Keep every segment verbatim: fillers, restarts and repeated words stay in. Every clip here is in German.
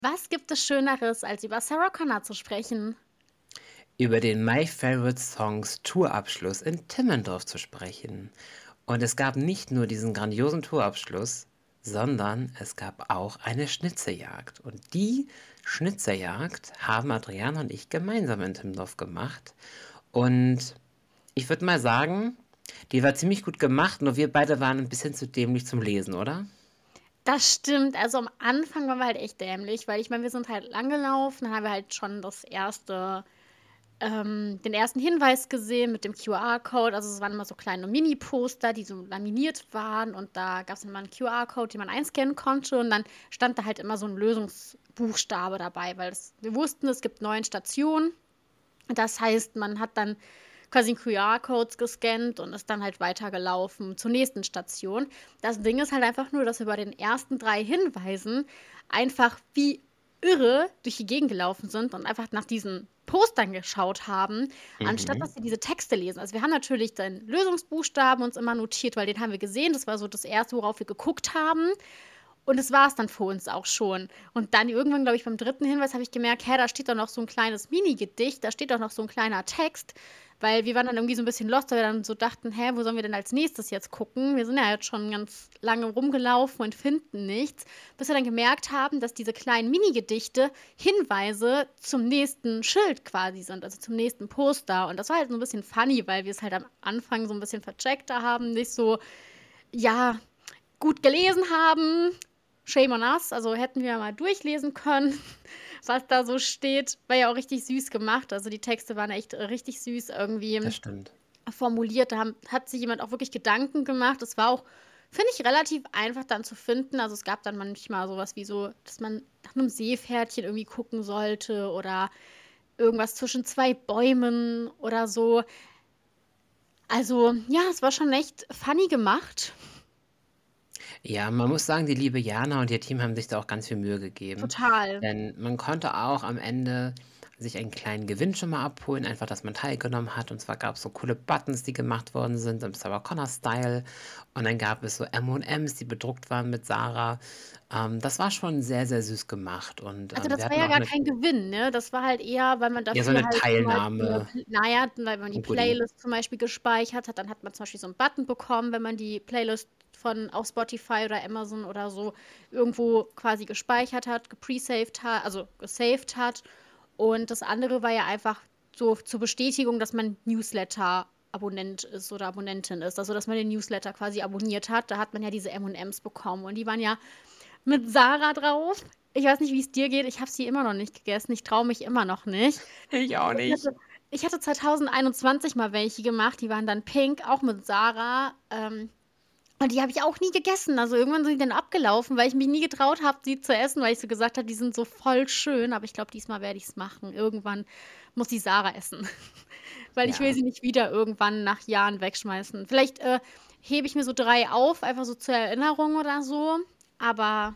Was gibt es Schöneres, als über Sarah Connor zu sprechen? Über den My Favorite Songs Tourabschluss in Timmendorf zu sprechen. Und es gab nicht nur diesen grandiosen Tourabschluss, sondern es gab auch eine Schnitzerjagd. Und die Schnitzerjagd haben Adriana und ich gemeinsam in Timmendorf gemacht. Und ich würde mal sagen, die war ziemlich gut gemacht, nur wir beide waren ein bisschen zu dämlich zum Lesen, oder? Das stimmt. Also am Anfang waren wir halt echt dämlich, weil ich meine, wir sind halt lang gelaufen, dann haben wir halt schon das erste, ähm, den ersten Hinweis gesehen mit dem Q R-Code. Also es waren immer so kleine Mini-Poster, die so laminiert waren und da gab es immer einen Q R-Code, den man einscannen konnte und dann stand da halt immer so ein Lösungsbuchstabe dabei, weil es, wir wussten, es gibt neun Stationen. Das heißt, man hat dann quasi Q R-Codes gescannt und ist dann halt weitergelaufen zur nächsten Station. Das Ding ist halt einfach nur, dass wir bei den ersten drei Hinweisen einfach wie irre durch die Gegend gelaufen sind und einfach nach diesen Postern geschaut haben, anstatt Mhm. dass wir diese Texte lesen. Also wir haben natürlich den Lösungsbuchstaben uns immer notiert, weil den haben wir gesehen. Das war so das Erste, worauf wir geguckt haben. Und das war es dann für uns auch schon. Und dann irgendwann, glaube ich, beim dritten Hinweis habe ich gemerkt, hä, da steht doch noch so ein kleines Mini-Gedicht, da steht doch noch so ein kleiner Text, weil wir waren dann irgendwie so ein bisschen lost, weil wir dann so dachten, hä, wo sollen wir denn als nächstes jetzt gucken? Wir sind ja jetzt schon ganz lange rumgelaufen und finden nichts, bis wir dann gemerkt haben, dass diese kleinen Mini-Gedichte Hinweise zum nächsten Schild quasi sind, also zum nächsten Poster. Und das war halt so ein bisschen funny, weil wir es halt am Anfang so ein bisschen vercheckter haben, nicht so, ja, gut gelesen haben. Shame on us. Also hätten wir mal durchlesen können, was da so steht. War ja auch richtig süß gemacht. Also die Texte waren echt richtig süß irgendwie Das stimmt. formuliert. Da haben, hat sich jemand auch wirklich Gedanken gemacht. Es war auch, finde ich, relativ einfach dann zu finden. Also es gab dann manchmal sowas wie so, dass man nach einem Seepferdchen irgendwie gucken sollte oder irgendwas zwischen zwei Bäumen oder so. Also ja, es war schon echt funny gemacht. Ja, man muss sagen, die liebe Jana und ihr Team haben sich da auch ganz viel Mühe gegeben, Total. denn man konnte auch am Ende sich einen kleinen Gewinn schon mal abholen, einfach, dass man teilgenommen hat. Und zwar gab es so coole Buttons, die gemacht worden sind im Sarah Connor-Style. Und dann gab es so M und M's, die bedruckt waren mit Sarah. Ähm, das war schon sehr, sehr süß gemacht. Und Also, ähm, wir das war hatten ja auch gar eine, kein Gewinn, ne? Das war halt eher, weil man ja, so dafür eine halt zum Beispiel 'ne Teilnahme, Pl na ja, weil man die ein Goodie. Playlist zum Beispiel gespeichert hat, dann hat man zum Beispiel so 'n Button bekommen, wenn man die Playlist von auf Spotify oder Amazon oder so irgendwo quasi gespeichert hat, gepresaved hat, also gesaved hat. Und das andere war ja einfach so zur Bestätigung, dass man Newsletter-Abonnent ist oder Abonnentin ist, also, dass man den Newsletter quasi abonniert hat. Da hat man ja diese M und M's bekommen und die waren ja mit Sarah drauf. Ich weiß nicht, wie es dir geht. Ich habe sie immer noch nicht gegessen. Ich traue mich immer noch nicht. Ich auch Ich nicht. hatte, ich hatte zwanzig einundzwanzig mal welche gemacht. Die waren dann pink, auch mit Sarah. Ähm, und die habe ich auch nie gegessen. Also irgendwann sind die dann abgelaufen, weil ich mich nie getraut habe, sie zu essen, weil ich so gesagt habe, die sind so voll schön. Aber ich glaube, diesmal werde ich es machen. Irgendwann muss die Sarah essen. Weil ich will Ja. sie nicht wieder irgendwann nach Jahren wegschmeißen. Vielleicht äh, hebe ich mir so drei auf, einfach so zur Erinnerung oder so. Aber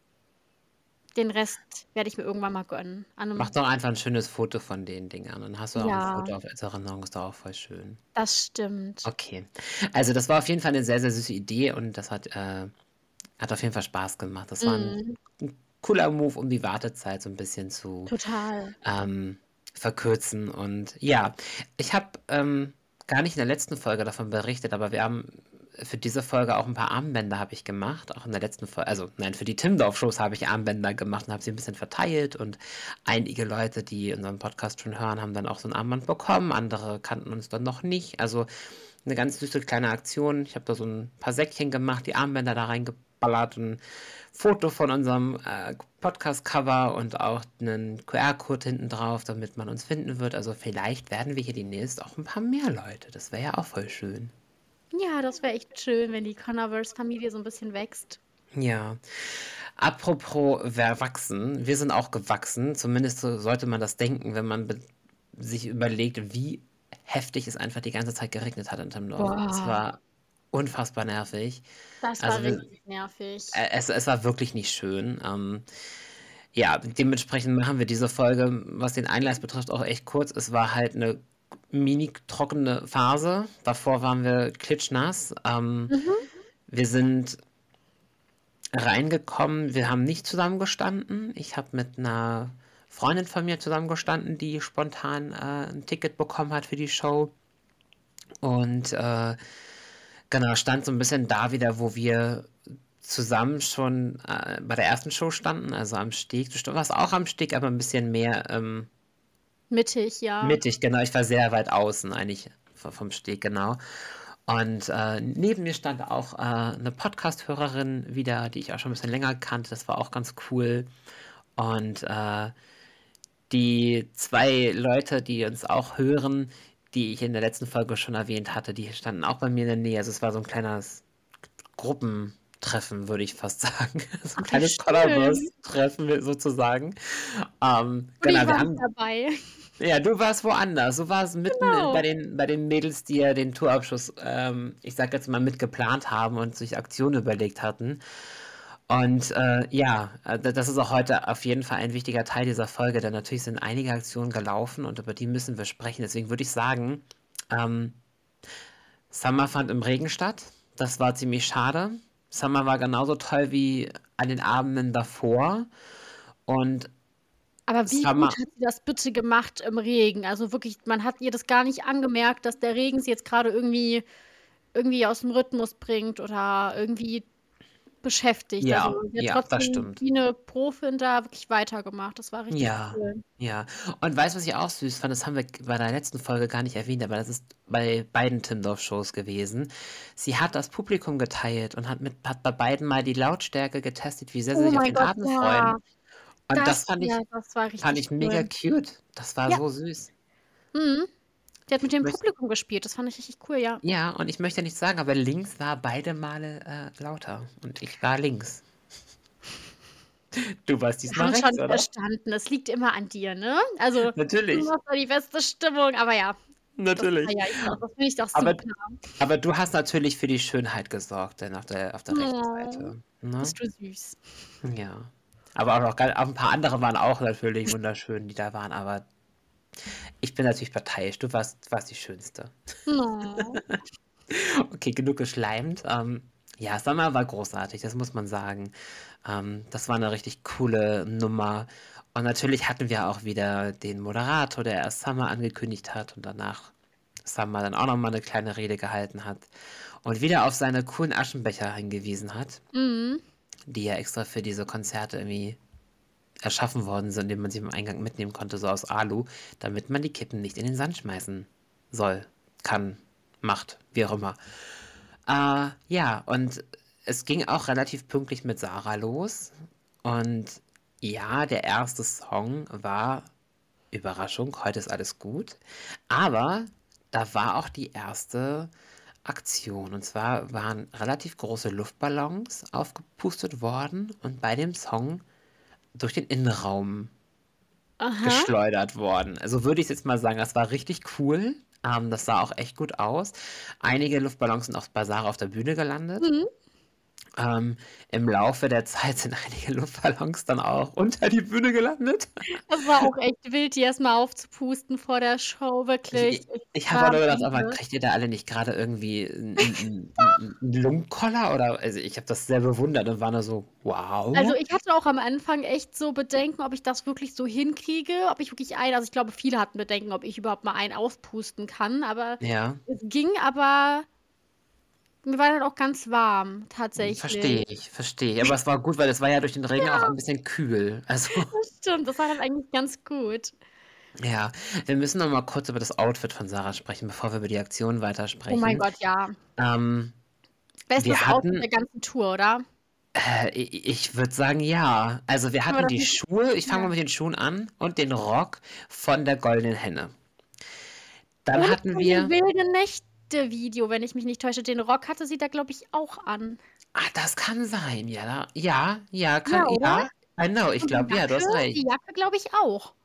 den Rest werde ich mir irgendwann mal gönnen. An Mach 'nem doch einfach ein schönes Foto von den Dingern. Dann hast du auch ein Ja, Foto auf als Erinnerung, ist doch auch voll schön. das stimmt. Okay. Also, das war auf jeden Fall 'ne sehr, sehr süße Idee und das hat, äh hat auf jeden Fall Spaß gemacht. Das war 'n Mhm, 'n cooler Move, um die Wartezeit so 'n bisschen zu, total. ähm, verkürzen. Und ja, ich habe, ähm, gar nicht in der letzten Folge davon berichtet, aber wir haben für diese Folge auch 'n paar Armbänder habe ich gemacht, auch in der letzten Folge. Also, nein, für die Timmendorf-Shows habe ich Armbänder gemacht und habe sie 'n bisschen verteilt und einige Leute, die unseren Podcast schon hören, haben dann auch so 'n Armband bekommen, andere kannten uns dann noch nicht. Also, 'ne ganz süße kleine Aktion. Ich habe da so 'n paar Säckchen gemacht, die Armbänder da reingeballert, 'n Foto von unserem, äh, Podcast-Cover und auch 'nen Q R-Code hinten drauf, damit man uns finden wird. Also, vielleicht werden wir hier demnächst auch 'n paar mehr Leute. Das wäre ja auch voll schön. Ja, das wäre echt schön, wenn die Connerverse-Familie so 'n bisschen wächst. Ja. Apropos wer wachsen, wir sind auch gewachsen. Zumindest so sollte man das denken, wenn man be sich überlegt, wie heftig es einfach die ganze Zeit geregnet hat in Timmendorf. Es Boah, war unfassbar nervig. das war Also, wir richtig nervig. äh, es es war wirklich nicht schön. Ähm, ja, dementsprechend machen wir diese Folge, was den Einlass betrifft, auch echt kurz. Es war halt 'ne mini trockene Phase. Davor waren wir klitschnass. Ähm, Mhm. wir sind reingekommen. Wir haben nicht zusammengestanden. Ich habe mit einer Freundin von mir zusammengestanden, die spontan äh, ein Ticket bekommen hat für die Show. Und äh, genau, stand so ein bisschen da wieder, wo wir zusammen schon äh, bei der ersten Show standen, also am Steg. Du warst auch am Steg, aber ein bisschen mehr ähm, Mittig, ja. mittig, genau. Ich war sehr weit außen eigentlich v- vom Steg, genau. Und äh, neben mir stand auch äh, eine Podcast-Hörerin wieder, die ich auch schon ein bisschen länger kannte. Das war auch ganz cool. Und äh, die zwei Leute, die uns auch hören, die ich in der letzten Folge schon erwähnt hatte, die standen auch bei mir in der Nähe. Also es war so ein kleines Gruppentreffen, würde ich fast sagen. So ein Ach, wie kleines schön. Colorverse-Treffen sozusagen. Ähm, Und ich genau, wir war nicht haben. dabei. Ja, du warst woanders. Du warst mitten in- bei Genau. den, bei den Mädels, die ja den Tourabschluss, ähm, ich sag jetzt mal, mitgeplant haben und sich Aktionen überlegt hatten. Und äh, ja, äh, da- das ist auch heute auf jeden Fall ein wichtiger Teil dieser Folge, denn natürlich sind einige Aktionen gelaufen und über die müssen wir sprechen. Deswegen würde ich sagen, ähm, Summer fand im Regen statt. Das war ziemlich schade. Summer war genauso toll wie an den Abenden davor. Und Aber wie gut Summer, hat sie das bitte gemacht im Regen? Also wirklich, man hat ihr das gar nicht angemerkt, dass der Regen sie jetzt gerade irgendwie, irgendwie aus dem Rhythmus bringt oder irgendwie beschäftigt. ja, Also sie hat ja, das trotzdem stimmt. wie eine Profin da wirklich weitergemacht. Das war richtig Ja, cool. ja. Und weißt du, was ich auch süß fand? Das haben wir bei der letzten Folge gar nicht erwähnt, aber das ist bei beiden Timdorf-Shows gewesen. Sie hat das Publikum geteilt und hat, mit, hat bei beiden mal die Lautstärke getestet, wie sehr sie Oh sich auf mein den Gott, Abend ja. freuen. Und das Das, fand ja, ich, das war fand richtig ich mega cool. cute. Das war Ja, so süß. mhm. Sie hat mit Ich dem möcht, Publikum gespielt. Das fand ich richtig cool, ja. ja, und ich möchte nicht sagen, aber links war beide Male äh, lauter. Und ich war links. Du warst Wir diesmal haben rechts, schon oder? verstanden, es liegt immer an dir, ne? Also, du Natürlich, machst da die beste Stimmung, aber ja, das natürlich. feiere ich doch. Das finde ich doch Aber, super. aber du hast natürlich für die Schönheit gesorgt, denn auf der, auf der rechten Oh, Seite. Ne? bist du süß. Ja. Aber auch noch ganz, auch ein paar andere waren auch natürlich wunderschön, die da waren, aber ich bin natürlich parteiisch. Du warst, warst die Schönste. Oh. Okay, genug geschleimt. Ähm, ja, Summer war großartig, das muss man sagen. Ähm, das war eine richtig coole Nummer. Und natürlich hatten wir auch wieder den Moderator, der erst Summer angekündigt hat und danach Summer dann auch nochmal eine kleine Rede gehalten hat und wieder auf seine coolen Aschenbecher hingewiesen hat, Mhm. die ja extra für diese Konzerte irgendwie erschaffen worden sind, indem man sie im Eingang mitnehmen konnte, so aus Alu, damit man die Kippen nicht in den Sand schmeißen soll, kann, macht, wie auch immer. Äh, ja, und es ging auch relativ pünktlich mit Sarah los. Und ja, der erste Song war Überraschung, heute ist alles gut. Aber da war auch die erste Aktion. Und zwar waren relativ große Luftballons aufgepustet worden und bei dem Song durch den Innenraum Aha. geschleudert worden. Also würde ich jetzt mal sagen, das war richtig cool. Ähm, das sah auch echt gut aus. Einige Luftballons sind auch bei Sarah auf der Bühne gelandet. Mhm. Ähm, Im Laufe der Zeit sind einige Luftballons dann auch unter die Bühne gelandet. Das war auch echt wild, die erst mal aufzupusten vor der Show, Ich, wirklich. ich, Ich ich habe war auch am nur gedacht, aber Ende. kriegt ihr da alle nicht gerade irgendwie einen Lungenkoller? Oder also ich habe das sehr bewundert und war nur so, Also, wow. ich hatte auch am Anfang echt so Bedenken, ob ich das wirklich so hinkriege, ob ich wirklich einen also, ich glaube, viele hatten Bedenken, ob ich überhaupt mal einen auspusten kann, aber Ja, es ging, aber mir war dann auch ganz warm, tatsächlich. verstehe ich, verstehe ich. Aber es war gut, weil es war ja durch den Regen auch ein bisschen kühl. Also, Das stimmt, das war dann eigentlich ganz gut. ja, wir müssen noch mal kurz über das Outfit von Sarah sprechen, bevor wir über die Aktion Oh mein weitersprechen. Gott, ja. Ähm, Bestes wir Outfit hatten der ganzen Tour, oder? Äh, i ich würde sagen, ja. Also, wir Können wir hatten das die nicht Schuhe ich fange ja. mal mit den Schuhen an und den Rock von der Goldenen Henne. Dann Und hatten von dem wir Wilde Nächte-Video, wenn ich mich nicht täusche. Den Rock hatte sie da, glaube ich, auch an. ah, das kann sein, ja, da ja, ja, kann Ja, oder? ja, genau, ich Und die glaube, ja, du Jacke hast die recht. Jacke, glaube ich, auch,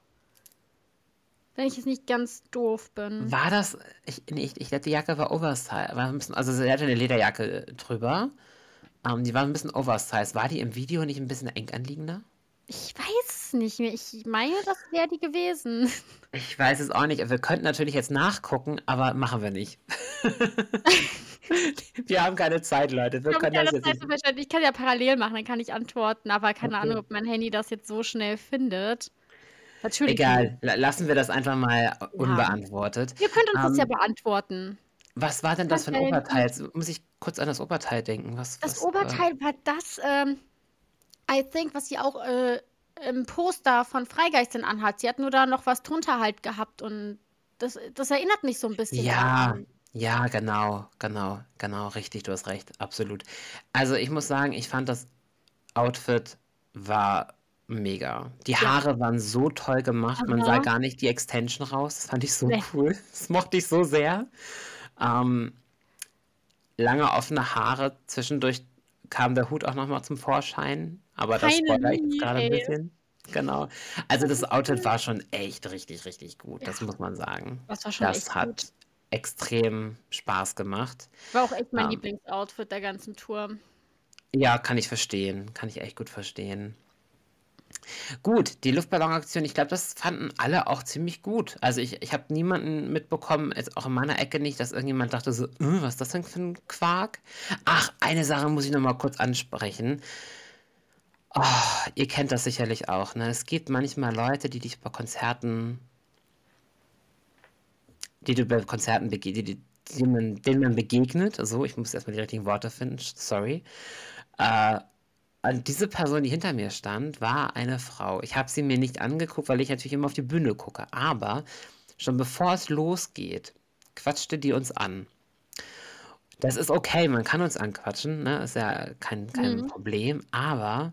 wenn ich jetzt nicht ganz doof bin. War das ich ne, ich ich glaube, die Jacke war Oversize war 'n bisschen also, sie hatte 'ne Lederjacke drüber. Ähm, die war 'n bisschen Oversize. War die im Video nicht 'n bisschen eng anliegender? Ich weiß es nicht mehr. Ich meine, das wäre die gewesen. Ich weiß es auch nicht. Wir könnten natürlich jetzt nachgucken, aber machen wir nicht. Wir haben keine Zeit, Leute. Wir Ich habe können das keine jetzt Zeit nicht. zu verschwenden. Ich kann ja parallel machen, dann kann ich antworten, aber keine Ahnung, Okay. ob mein Handy das jetzt so schnell findet. Natürlich kann ich. Egal, la lassen wir das einfach mal Ja. unbeantwortet. Ihr könnt uns das ja Ähm, beantworten. was war denn das für 'n Weil Oberteil? Jetzt muss ich kurz an das Oberteil denken. Was das was, äh Oberteil war das, ähm, I think, was sie auch, äh, im Poster von Freigeistin anhat. Sie hat nur da noch was drunter halt gehabt und das das erinnert mich so 'n bisschen Ja, daran. ja, genau, genau, genau, richtig, du hast recht, absolut. Also, ich muss sagen, ich fand das Outfit war mega. Die Ja. Haare waren so toll gemacht, man sah Aha. gar nicht die Extension raus. Das fand ich so Ne. cool. Das mochte ich so sehr. Ähm, lange offene Haare, zwischendurch kam der Hut auch noch mal zum Vorschein, aber das spoilere ich jetzt Finally, grade 'n ey. bisschen. Genau. Also, Das das ist Outfit cool. war schon echt richtig, richtig gut, Ja, das muss man sagen. das war schon Das echt gut. hat extrem Spaß gemacht. War auch echt mein Ähm Lieblingsoutfit der ganzen Tour. Ja, kann ich verstehen. Kann ich echt gut verstehen. Gut, die Luftballonaktion, ich glaube, das fanden alle auch ziemlich gut. Also, ich ich habe niemanden mitbekommen, jetzt auch in meiner Ecke nicht, dass irgendjemand dachte so: „Äh, was ist das denn für 'n Quark?“ Ach, eine Sache muss ich noch mal kurz ansprechen. Oh, ihr kennt das sicherlich auch, ne? Es gibt manchmal Leute, die dich bei Konzerten die du bei Konzerten bege die die die man denen man begegnet. So, ich muss erst mal die richtigen Worte finden, sch sorry. Äh, und diese Person, die hinter mir stand, war eine Frau. Ich habe sie mir nicht angeguckt, weil ich natürlich immer auf die Bühne gucke. Aber schon bevor es losgeht, quatschte die uns an. Das ist okay, man kann uns anquatschen, ne? Ist ja kein kein Mhm. Problem, aber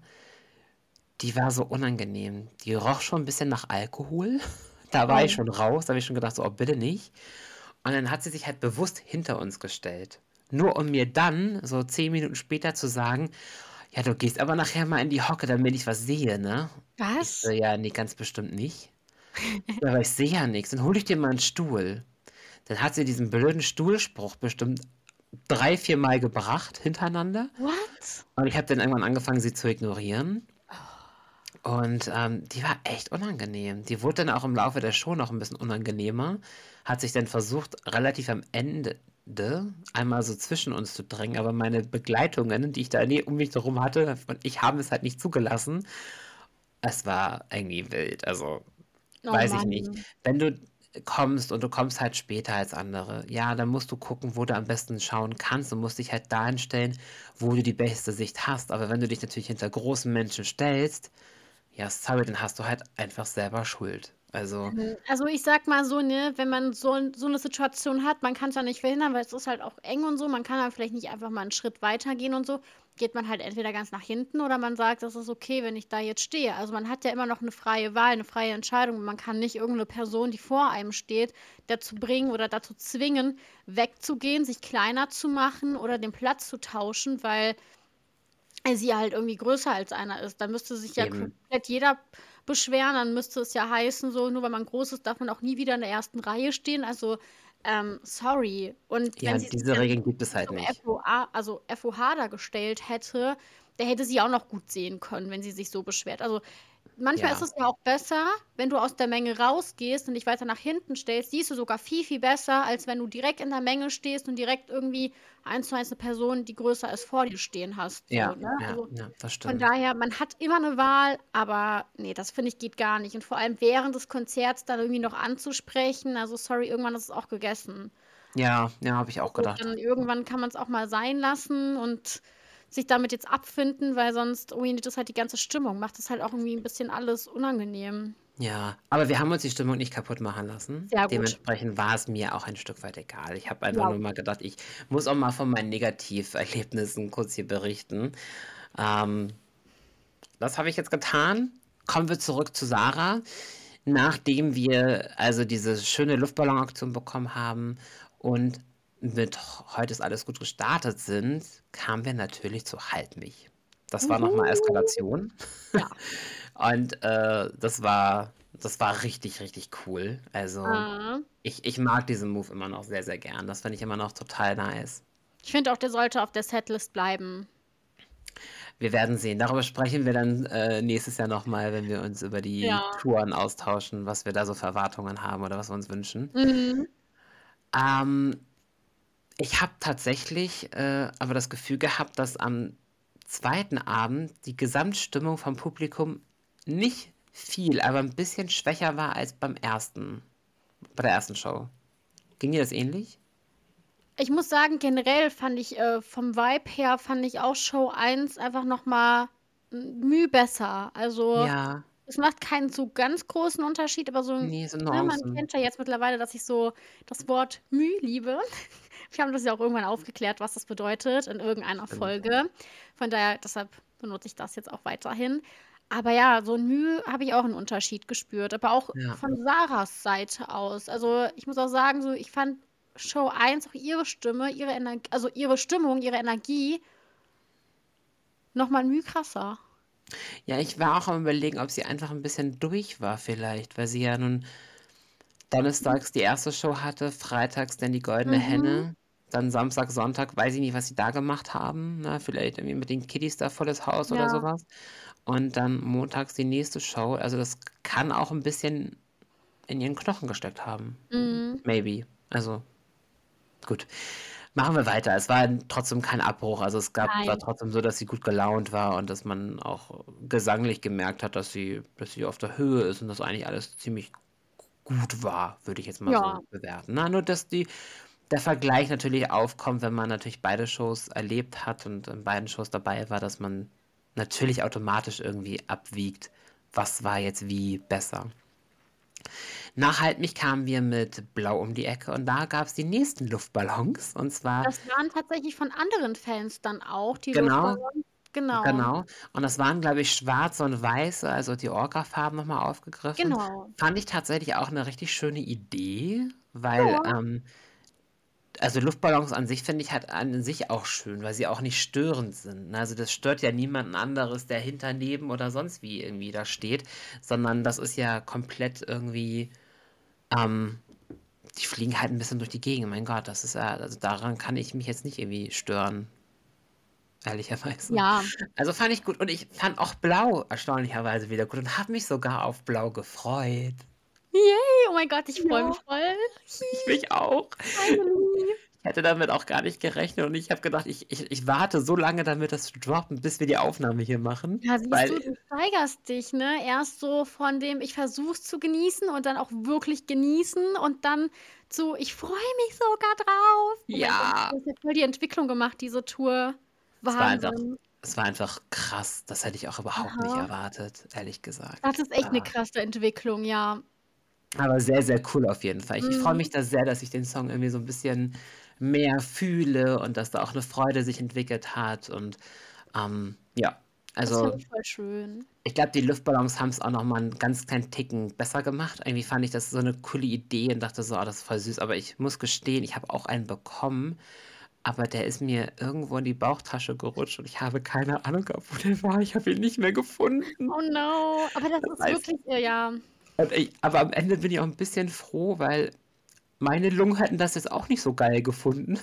die war so unangenehm. Die roch schon 'n bisschen nach Alkohol. Da war ich Oh. schon raus, da habe ich schon gedacht so: „Oh, bitte nicht.“ Und dann hat sie sich halt bewusst hinter uns gestellt. Nur um mir dann so zehn Minuten später zu sagen: „Ja, du gehst aber nachher mal in die Hocke, damit ich was sehe, ne?“ Ich so: Was? „Ja, ne, ganz bestimmt nicht.“ „Ja, aber ich sehe ja nix, dann hole ich dir mal 'n Stuhl.“ Dann hat sie diesen blöden Stuhlspruch bestimmt drei, viermal gebracht hintereinander What? und ich habe dann irgendwann angefangen, sie zu ignorieren. Oh. Und, ähm, die war echt unangenehm. Die wurde dann auch im Laufe der Show noch 'n bisschen unangenehmer, hat sich dann versucht, relativ am Ende einmal so zwischen uns zu drängen, aber meine Begleitungen, die ich da ne um mich herum hatte und ich haben es halt nicht zugelassen. Es war irgendwie wild. Also, Oh weiß ich nicht. Mann. Wenn du kommst und du kommst halt später als andere, ja, dann musst du gucken, wo du am besten schauen kannst. Du musst dich halt dahin stellen, wo du die beste Sicht hast. Aber wenn du dich natürlich hinter großen Menschen stellst, ja, sorry, dann hast du halt einfach selber Schuld. Also Mhm. Also, ich sage mal so, ne, wenn man so 'n so 'ne Situation hat, man kann's ja nicht verhindern, weil es ist halt auch eng und so. Man kann dann vielleicht nicht einfach mal 'n Schritt weitergehen und so. Geht man halt entweder ganz nach hinten oder man sagt: „Das ist okay, wenn ich da jetzt stehe.“ Also, man hat ja immer noch 'ne freie Wahl, 'ne freie Entscheidung. Man kann nicht irgend 'ne Person, die vor einem steht, dazu bringen oder dazu zwingen, wegzugehen, sich kleiner zu machen oder den Platz zu tauschen, weil sie halt irgendwie größer als einer ist. Da müsste sich ja Eben. komplett jeder beschweren. Dann müsste es ja heißen, so, nur weil man groß ist, darf man auch nie wieder in der ersten Reihe stehen. Also, ähm, sorry. Und Ja, wenn sie sich diese dann Regeln gibt es halt zum nicht. FOA also, FOH da gestellt hätte, der hätte sie auch noch gut sehen können, wenn sie sich so beschwert. Also, manchmal ist Ja. es ja auch besser, wenn du aus der Menge rausgehst und dich weiter nach hinten stellst, siehst du sogar viel, viel besser, als wenn du direkt in der Menge stehst und direkt irgendwie eins zu eins 'ne Person, die größer ist, vor dir stehen hast, so, Ja, ne? ja, Also, ja, das von stimmt. daher, man hat immer 'ne Wahl, aber ne, das finde ich, geht gar nicht. Und vor allem während des Konzerts dann irgendwie noch anzusprechen, also, sorry, irgendwann ist es auch gegessen. Ja, ja, habe ich auch Also, gedacht. dann irgendwann kann man's auch mal sein lassen und sich damit jetzt abfinden, weil sonst ruiniert das halt die ganze Stimmung, macht das halt auch irgendwie 'n bisschen alles unangenehm. Ja, aber wir haben uns die Stimmung nicht kaputt machen lassen. Sehr gut. Dementsprechend war es mir auch ein Stück weit egal. Ich habe einfach Ja, nur mal okay. gedacht, ich muss auch mal von meinen Negativerlebnissen kurz hier berichten. Ähm, das habe ich jetzt getan. Kommen wir zurück zu Sarah. Nachdem wir also diese schöne Luftballonaktion bekommen haben und mit „Heute ist alles gut“ gestartet sind, kamen wir natürlich zu „Halt mich!“ Das war noch mal Uhu. Eskalation. Ja. Und, äh, das war das war richtig, richtig cool. Also, Mhm. ich ich mag diesen Move immer noch sehr, sehr gern. Das finde ich immer noch total nice. Ich finde auch, der sollte auf der Setlist bleiben. Wir werden sehen. Darüber sprechen wir dann, äh, nächstes Jahr noch mal, wenn wir uns über die Ja. Touren austauschen, was wir da so für Erwartungen haben oder was wir uns wünschen. Mhm. Ähm Ich habe tatsächlich äh, aber das Gefühl gehabt, dass am zweiten Abend die Gesamtstimmung vom Publikum nicht viel, aber ein bisschen schwächer war als beim ersten, bei der ersten Show. Ging dir das ähnlich? Ich muss sagen, generell fand ich äh, vom Vibe her fand ich auch Show eins einfach noch mal m Mühe besser. Also, Ja, es macht keinen so ganz großen Unterschied, aber so 'n nee, so ne, man Nuancen. kennt ja jetzt mittlerweile, dass ich so das Wort Mühe liebe. Wir haben das ja auch irgendwann aufgeklärt, was das bedeutet in irgendeiner Stimmt. Folge. Von daher deshalb benutze ich das jetzt auch weiterhin. Aber ja, so 'n Mühe habe ich auch 'n Unterschied gespürt, aber auch Ja. von Sarahs Seite aus. Also, ich muss auch sagen, so ich fand Show eins auch ihre Stimme, ihre Energ also, ihre Stimmung, ihre Energie noch mal 'n Müh krasser. Ja, ich war auch am Überlegen, ob sie einfach ein bisschen durch war vielleicht, weil sie ja nun donnerstags die erste Show hatte, freitags dann die Goldene Mhm. Henne, dann Samstag, Sonntag weiß ich nicht, was sie da gemacht haben, ne? Vielleicht irgendwie mit den Kiddies da volles Haus oder Ja. sowas. Und dann montags die nächste Show. Also, das kann auch ein bisschen in ihren Knochen gesteckt haben. Mhm. Maybe. Also, gut. Machen wir weiter. Es war n trotzdem kein Abbruch. Also, es gab war Nein. trotzdem so, dass sie gut gelaunt war und dass man auch gesanglich gemerkt hat, dass sie dass sie auf der Höhe ist und dass eigentlich alles ziemlich gut war, würde ich jetzt mal Ja. so bewerten, ne? Nur, dass die der Vergleich natürlich aufkommt, wenn man natürlich beide Shows erlebt hat und in beiden Shows dabei war, dass man natürlich automatisch irgendwie abwiegt, was war jetzt wie besser. Nach „Halt mich“ kamen wir mit „Blau um die Ecke“ und da gab's die nächsten Luftballons und zwar Das waren tatsächlich von anderen Fans dann auch, die genau, Luftballons. Genau. genau. Und das waren, glaube ich, schwarze und weiße, also die Orca-Farben noch mal aufgegriffen. Genau. Fand ich tatsächlich auch 'ne richtig schöne Idee, weil, Ja. ähm also Luftballons an sich finde ich halt an sich auch schön, weil sie auch nicht störend sind, ne? Also, das stört ja niemanden anderes, der hinter, neben oder sonst wie irgendwie da steht, sondern das ist ja komplett irgendwie ähm, die fliegen halt 'n bisschen durch die Gegend. Mein Gott, das ist ja also daran kann ich mich jetzt nicht irgendwie stören, ehrlicherweise. Ja. Also, fand ich gut und ich fand auch Blau erstaunlicherweise wieder gut und habe mich sogar auf Blau gefreut. Yay, oh mein Gott, ich freue Ja, mich voll. ich mich auch. Finally. Ich hätte damit auch gar nicht gerechnet und ich habe gedacht, ich ich ich warte so lange damit, das zu droppen, bis wir die Aufnahme hier machen, Ja, siehst weil du, du steigerst dich, ne? Erst so von dem: „Ich versuche es zu genießen“ und dann auch wirklich genießen und dann zu: „Ich freue mich sogar drauf.“ Oh mein Gott, ja, du hast ja voll die Entwicklung gemacht, diese Tour. es war einfach Wahnsinn. es war einfach krass. Das hätte ich auch überhaupt nicht Aha. erwartet, ehrlich gesagt. Das ist echt 'ne Ah, krasse Entwicklung, ja. aber sehr, sehr cool auf jeden Fall. Ich ich freue mich Mhm. da sehr, dass ich den Song irgendwie so 'n bisschen mehr fühle und dass da auch 'ne Freude sich entwickelt hat und, ähm, ja, Das fand also ich voll schön. ich glaube, die Luftballons haben's auch noch mal 'n ganz kleinen Ticken besser gemacht. Irgendwie fand ich das so 'ne coole Idee und dachte so: „Ah, das ist voll süß.“ Aber ich muss gestehen, ich habe auch einen bekommen, aber der ist mir irgendwo in die Bauchtasche gerutscht und ich habe keine Ahnung gehabt, wo der war. Ich habe ihn nicht mehr gefunden. Oh no, aber das Das ist heißt wirklich äh, ja. und ich aber am Ende bin ich auch 'n bisschen froh, weil meine Lungen hätten das jetzt auch nicht so geil gefunden.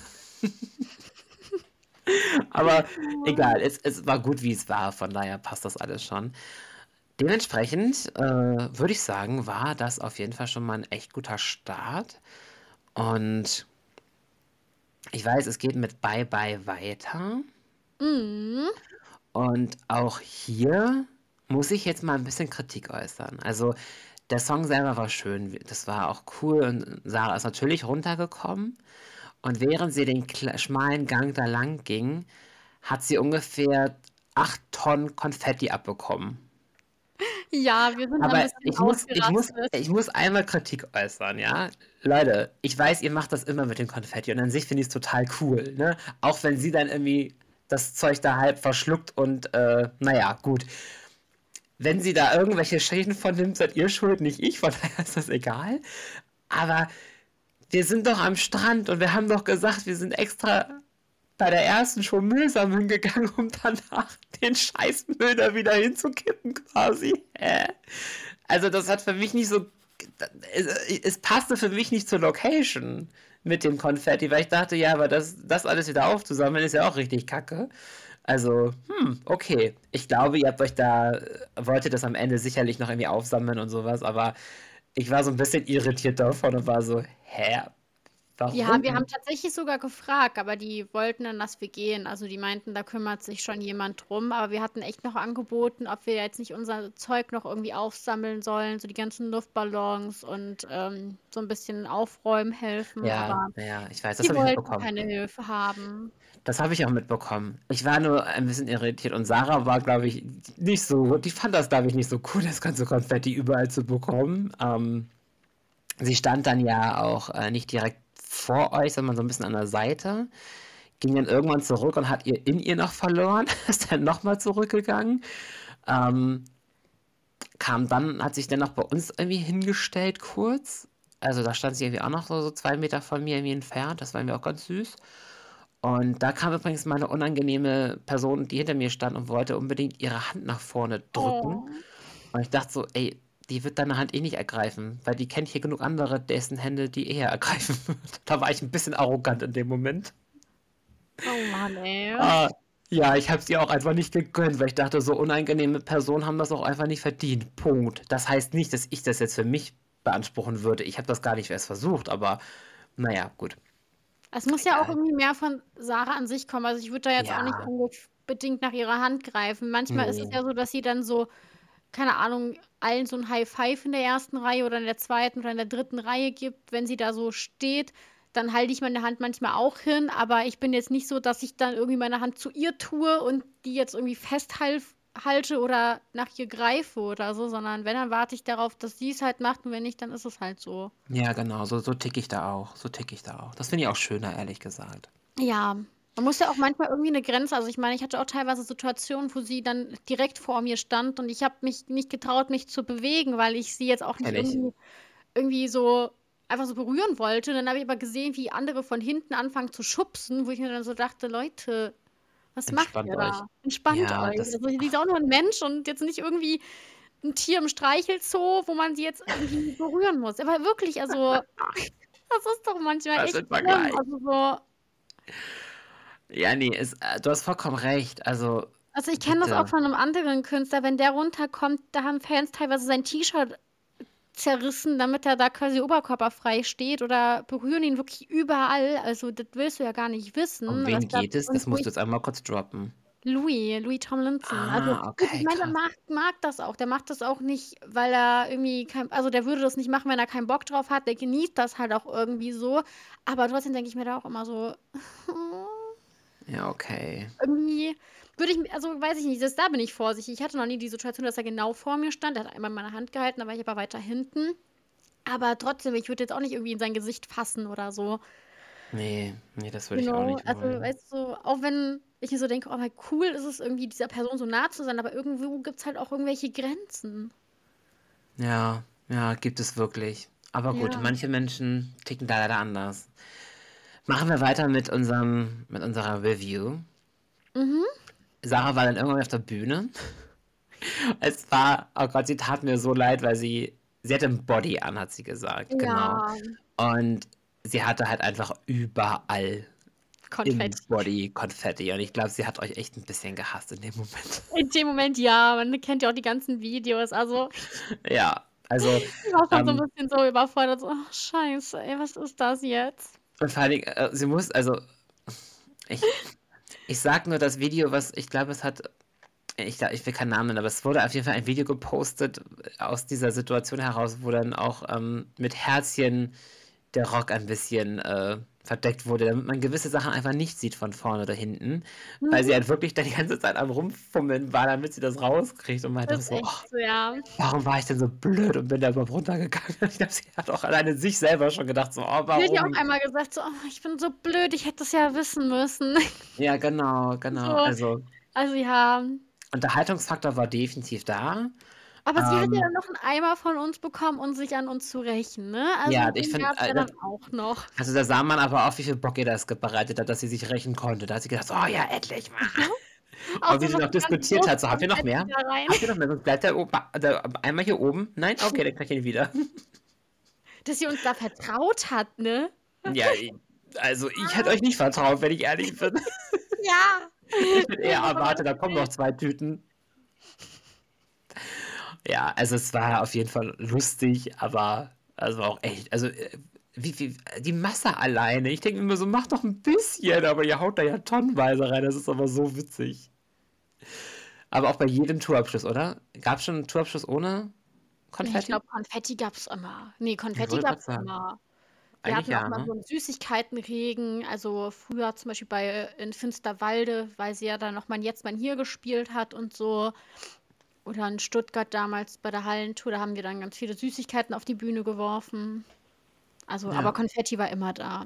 Aber egal, es es war gut, wie es war, von daher passt das alles schon. Dementsprechend, äh, würde ich sagen, war das auf jeden Fall schon mal 'n echt guter Start. Und ich weiß, es geht mit „Bye Bye“ weiter. Mhm. Und auch hier muss ich jetzt mal 'n bisschen Kritik äußern. Also, der Song selber war schön, w das war auch cool und Sarah ist natürlich runtergekommen und während sie den kl schmalen Gang da lang ging, hat sie ungefähr acht Tonnen Konfetti abbekommen. Ja, wir sind da 'n Aber bisschen ich muss ich muss ausgerastet. ich muss einmal Kritik äußern, ja? Leute, ich weiß, ihr macht das immer mit dem Konfetti und an sich finde ich's total cool, ne? Auch wenn sie dann irgendwie das Zeug da halb verschluckt und, äh, na ja, gut. Wenn sie da irgendwelche Schäden von nimmt, seid ihr schuld, nicht ich, von daher ist das egal. Aber wir sind doch am Strand und wir haben doch gesagt, wir sind extra bei der ersten schon Müll sammeln gegangen, um danach den Scheißmüll da wieder hinzukippen quasi. Hä? Also, das hat für mich nicht so es es passte für mich nicht zur Location mit dem Konfetti, weil ich dachte: „Ja, aber das das alles wieder aufzusammeln, ist ja auch richtig kacke.“ Also, hm, okay. Ich glaube, ihr habt euch da äh, wolltet das am Ende sicherlich noch irgendwie aufsammeln und so was, aber ich war so 'n bisschen irritiert davon und war so: „Hä? Ja, wir haben Warum? tatsächlich sogar gefragt, aber die wollten dann, dass wir gehen. Also die meinten, da kümmert sich schon jemand drum. Aber wir hatten echt noch angeboten, ob wir jetzt nicht unser Zeug noch irgendwie aufsammeln sollen, so die ganzen Luftballons und ähm, so ein bisschen aufräumen helfen. Ja, Aber ja, ich weiß, das die habe ich wollten mitbekommen. keine Hilfe haben. Das habe ich auch mitbekommen. Ich war nur ein bisschen irritiert und Sarah war, glaube ich, nicht so, die fand das, glaube ich, nicht so cool, das ganze Konfetti überall zu bekommen. Ähm, sie stand dann ja auch äh, nicht direkt vor euch, sondern so ein bisschen an der Seite, ging dann irgendwann zurück und hat ihr in ihr noch verloren, ist dann nochmal zurückgegangen, ähm, kam dann, hat sich dann noch bei uns irgendwie hingestellt kurz. Also da stand sie irgendwie auch noch so, so zwei Meter von mir irgendwie entfernt, das war irgendwie auch ganz süß. Und da kam übrigens mal eine unangenehme Person, die hinter mir stand und wollte unbedingt ihre Hand nach vorne drücken. Oh. Und ich dachte so, ey, die wird deine Hand eh nicht ergreifen, weil die kennt hier genug andere, dessen Hände die eher ergreifen wird. Da war ich ein bisschen arrogant in dem Moment. Oh Mann, ey. Ah, ja, ich habe es ihr auch einfach nicht gegönnt, weil ich dachte, so unangenehme Personen haben das auch einfach nicht verdient. Punkt. Das heißt nicht, dass ich das jetzt für mich beanspruchen würde. Ich habe das gar nicht erst versucht, aber naja, gut. Es muss ja auch Egal. irgendwie mehr von Sarah an sich kommen. Also ich würde da jetzt auch nicht Ja, unbedingt nach ihrer Hand greifen. Manchmal ist es nee. ja so, dass sie dann so, keine Ahnung, allen so ein High Five in der ersten Reihe oder in der zweiten oder in der dritten Reihe gibt. Wenn sie da so steht, dann halte ich meine Hand manchmal auch hin. Aber ich bin jetzt nicht so, dass ich dann irgendwie meine Hand zu ihr tue und die jetzt irgendwie festhalte oder nach ihr greife oder so, sondern wenn, dann warte ich darauf, dass sie es halt macht und wenn nicht, dann ist es halt so. Ja, genau, so, so tick ich da auch. So tick ich da auch. Das finde ich auch schöner, ehrlich gesagt. Ja, man muss ja auch manchmal irgendwie eine Grenze, also ich meine, ich hatte auch teilweise Situationen, wo sie dann direkt vor mir stand und ich habe mich nicht getraut, mich zu bewegen, weil ich sie jetzt auch nicht Kenn ich. irgendwie, irgendwie so einfach so berühren wollte. Und dann habe ich aber gesehen, wie andere von hinten anfangen zu schubsen, wo ich mir dann so dachte, Leute, was macht Entspannt ihr euch. da? Entspannt Ja, euch. das. Also, die ist auch nur ein Mensch und jetzt nicht irgendwie ein Tier im Streichelzoo, wo man sie jetzt irgendwie berühren muss. Aber wirklich, also, das ist doch manchmal Was echt im schlimm. Vergleich. Also so. Ja, nee, ist, äh, du hast vollkommen recht. Also, Also ich kenne das auch bitte. von einem anderen Künstler, wenn der runterkommt, da haben Fans teilweise sein T-Shirt zerrissen, damit er da quasi oberkörperfrei steht oder berühren ihn wirklich überall. Also das willst du ja gar nicht Um wissen, was wen da geht es? Das irgendwo musst du jetzt einmal kurz droppen. Louis, Louis Tomlinson. Also Ah, gut, ich okay, meine, der krass. mag, mag das auch. Der macht das auch nicht, weil er irgendwie kein, also der würde das nicht machen, wenn er keinen Bock drauf hat. Der genießt das halt auch irgendwie so. Aber trotzdem denke ich mir da auch immer so, Ja, okay. irgendwie würde ich, mi- also weiß ich nicht, selbst da bin ich vorsichtig. Ich hatte noch nie die Situation, dass er genau vor mir stand. Er hat einmal meine Hand gehalten, da war ich aber weiter hinten. Aber trotzdem, ich würde jetzt auch nicht irgendwie in sein Gesicht fassen oder so. Nee, nee, das würde ich auch Genau. nicht Also, wollen. weißt du, auch wenn ich mir so denke, oh, wie cool ist es irgendwie, dieser Person so nah zu sein, aber irgendwo gibt es halt auch irgendwelche Grenzen. Ja, ja, gibt es wirklich. Aber gut, Ja. manche Menschen ticken da leider anders. Machen wir weiter mit unserem, mit unserer Review. Mhm. Sarah war dann irgendwann auf der Bühne. Es war, oh Gott, sie tat mir so leid, weil sie, sie hatte ein Body an, hat sie gesagt, genau. Ja, Und sie hatte halt einfach überall im Konfetti. Body Konfetti. Und ich glaube, sie hat euch echt ein bisschen gehasst in dem Moment. In dem Moment ja, man kennt ja auch die ganzen Videos. Also, Ja, also, ich war schon so ein ähm, bisschen so überfordert. So, ach, scheiße, ey, was ist das jetzt? und vor allen Dingen, äh, sie muss, also, ich, ich sag nur das Video, was, ich glaube, es hat, ich, glaub, ich will keinen Namen nennen, aber es wurde auf jeden Fall ein Video gepostet aus dieser Situation heraus, wo dann auch ähm, mit Herzchen der Rock ein bisschen äh, verdeckt wurde, damit man gewisse Sachen einfach nicht sieht von vorne oder hinten, weil sie Mhm. halt wirklich da die ganze Zeit am Rumfummeln war, damit sie das rauskriegt und meinte Das ist so, echt oh, so, ja. warum war ich denn so blöd und bin da überhaupt runtergegangen? Ich glaube, sie hat auch alleine sich selber schon gedacht, so, oh, Sie hat ja auch warum? einmal gesagt, so, oh, ich bin so blöd, ich hätte das ja wissen müssen. Ja, genau, genau. So, Also, also ja. Unterhaltungsfaktor war definitiv da. Aber sie hat ja dann Ähm, noch einen Eimer von uns bekommen, um sich an uns zu rächen, ne? Also ja, ich den finde, gab's ja äh, dann das- auch noch. also da sah man aber auch, wie viel Bock ihr das bereitet hat, dass sie sich rächen konnte. Da hat sie gedacht, so, oh ja, endlich mal. Mhm. Auch Und wie so sie noch noch die ganzen diskutiert hat, so, habt ihr noch Duftkonfetti mehr? da rein. Habt ihr noch mehr? Sonst bleibt der, oben, der einmal hier oben. Nein? Okay, dann krieg ich ihn wieder. Dass sie uns da vertraut hat, ne? Ja, ich- also ich hätte euch nicht vertraut, wenn ich ehrlich bin. Ja. Ich hätte eher Das ist aber erwartet, da kommen noch lustig. zwei Tüten. Ja, also es war auf jeden Fall lustig, aber also auch echt, also äh, wie, wie, die Masse alleine. Ich denke mir immer so, mach doch ein bisschen, aber ihr haut da ja tonnenweise rein. Das ist aber so witzig. Aber auch bei jedem Tourabschluss, oder? Gab es schon einen Tourabschluss ohne Nee, ich Konfetti? glaube, Konfetti gab's immer. Nee, Ich Konfetti wollte gerade gab's sagen. immer. Wir Eigentlich hatten auch ja, mal ne? so einen Süßigkeitenregen. Also früher zum Beispiel bei in Finsterwalde, weil sie ja dann noch mal Jetzt, Mann, hier gespielt hat und so. Oder in Stuttgart damals bei der Hallentour, da haben wir dann ganz viele Süßigkeiten auf die Bühne geworfen. Also, aber Ja, Konfetti war immer da.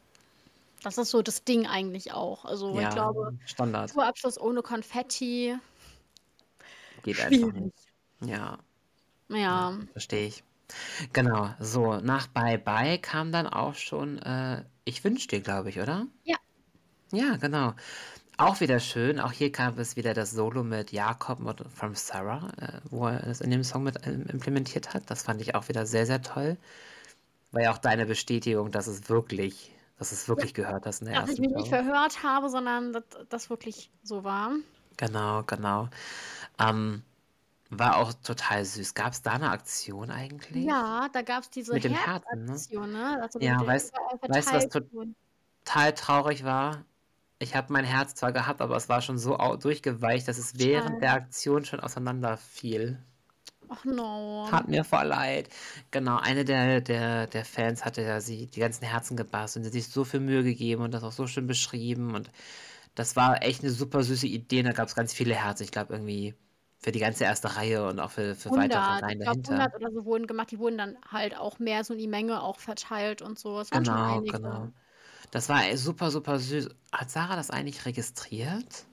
Das ist so das Ding eigentlich auch. Also ich ja, glaube, Standard. Tourabschluss ohne Konfetti, Geht einfach schwierig. nicht. Ja, ja, Ja. verstehe ich. Genau, so, nach Bye Bye kam dann auch schon äh, Ich wünsch dir, glaube ich, oder? Ja, Ja, genau. Auch wieder schön. Auch hier kam es wieder das Solo mit Jakob mit From Sarah, äh, wo er es in dem Song mit ähm, implementiert hat. Das fand ich auch wieder sehr, sehr toll. War ja auch deine Bestätigung, dass es wirklich, dass es ja, wirklich gehört hast in der dass ich ersten mich nicht Show. verhört habe, sondern dass das wirklich so war. Genau, genau. Ähm, war auch total süß. Gab es da eine Aktion eigentlich? Ja, da gab's diese Mit dem Herzen, ne? Herzaktion, ne? Also, da Ja, wurde weißt, überall weißt du, was verteilt wurden. total traurig war? Ich habe mein Herz zwar gehabt, aber es war schon so au- durchgeweicht, dass es während der Schade. Aktion schon auseinanderfiel. Ach no. Tat mir voll leid. Genau, eine der, der, der Fans hatte ja sie die ganzen Herzen gebastelt und sie hat sich so viel Mühe gegeben und das auch so schön beschrieben. Und das war echt eine super süße Idee. Und da gab es ganz viele Herzen. Ich glaube, irgendwie für die ganze erste Reihe und auch für, für weitere hundert. Ich Reihen glaube, dahinter. hundert oder so wurden gemacht. Die wurden dann halt auch mehr so in die Menge auch verteilt und so. Es waren schon Genau, einige. genau. Das war ey, super, super süß. Hat Sarah das eigentlich registriert?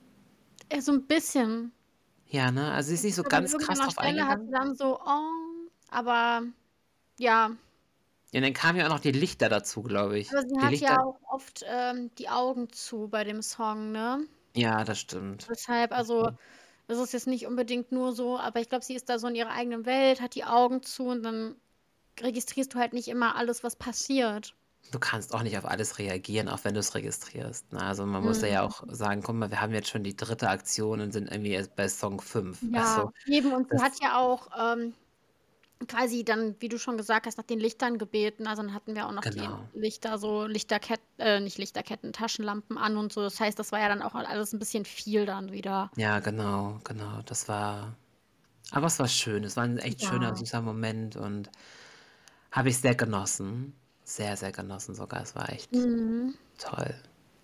Äh, so ein bisschen. Ja, ne? Also sie ist nicht Ich so glaube, an ganz krass irgendeiner drauf Stelle hat sie eingegangen. dann so: „Oh“, aber ja. Ja, und dann kamen ja auch noch die Lichter dazu, glaube ich. Aber sie Die hat ja Lichter. auch oft, ähm, die Augen zu bei dem Song, ne? Ja, das stimmt. Deshalb, Das also, stimmt. das ist jetzt nicht unbedingt nur so, aber ich glaube, sie ist da so in ihrer eigenen Welt, hat die Augen zu und dann registrierst du halt nicht immer alles, was passiert. Du kannst auch nicht auf alles reagieren, auch wenn du es registrierst. Ne? Also man muss da ja Mhm. auch sagen, guck mal, wir haben jetzt schon die dritte Aktion und sind irgendwie erst bei Song fünf. Ja, Also eben. Und sie das, hat ja auch ähm, quasi dann, wie du schon gesagt hast, nach den Lichtern gebeten. Also dann hatten wir auch noch die genau. Lichter, so Lichterketten, äh, nicht Lichterketten, Taschenlampen an und so. Das heißt, das war ja dann auch alles ein bisschen viel dann wieder. Ja, genau, genau. Das war, aber es war schön. Es war ein echt schöner, Ja. süßer Moment und habe ich sehr genossen. Sehr, sehr genossen sogar. Es war echt Mhm. toll.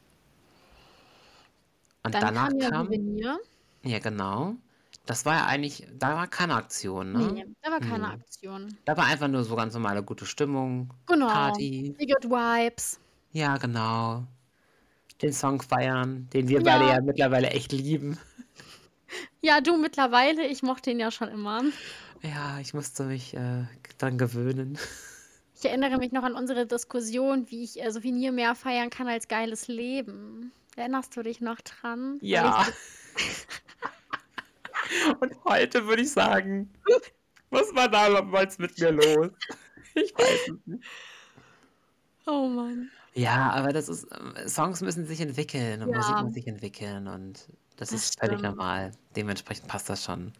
Und Dann kam danach ja kam, Souvenir. ja genau, das war ja eigentlich, da war keine Aktion, ne? Nee, da war keine Nee. Aktion. Da war einfach nur so ganz normale gute Stimmung, Genau. Party. Die Good Vibes. Ja, genau. Den Song feiern, den wir beide Ja, ja mittlerweile echt lieben. ja, du mittlerweile, ich mochte ihn ja schon immer. Ja, ich musste mich äh, dran gewöhnen. Ich erinnere mich noch an unsere Diskussion, wie ich äh, Souvenir mehr feiern kann als geiles Leben. Erinnerst du dich noch dran? Weil ich Ja, so, und heute würde ich sagen, was war damals mit mir los? Ich weiß es nicht. oh Mann. Ja, aber das ist, äh, Songs müssen sich entwickeln und Musik Ja, muss sich entwickeln und das das ist völlig stimmt. normal. Dementsprechend passt das schon.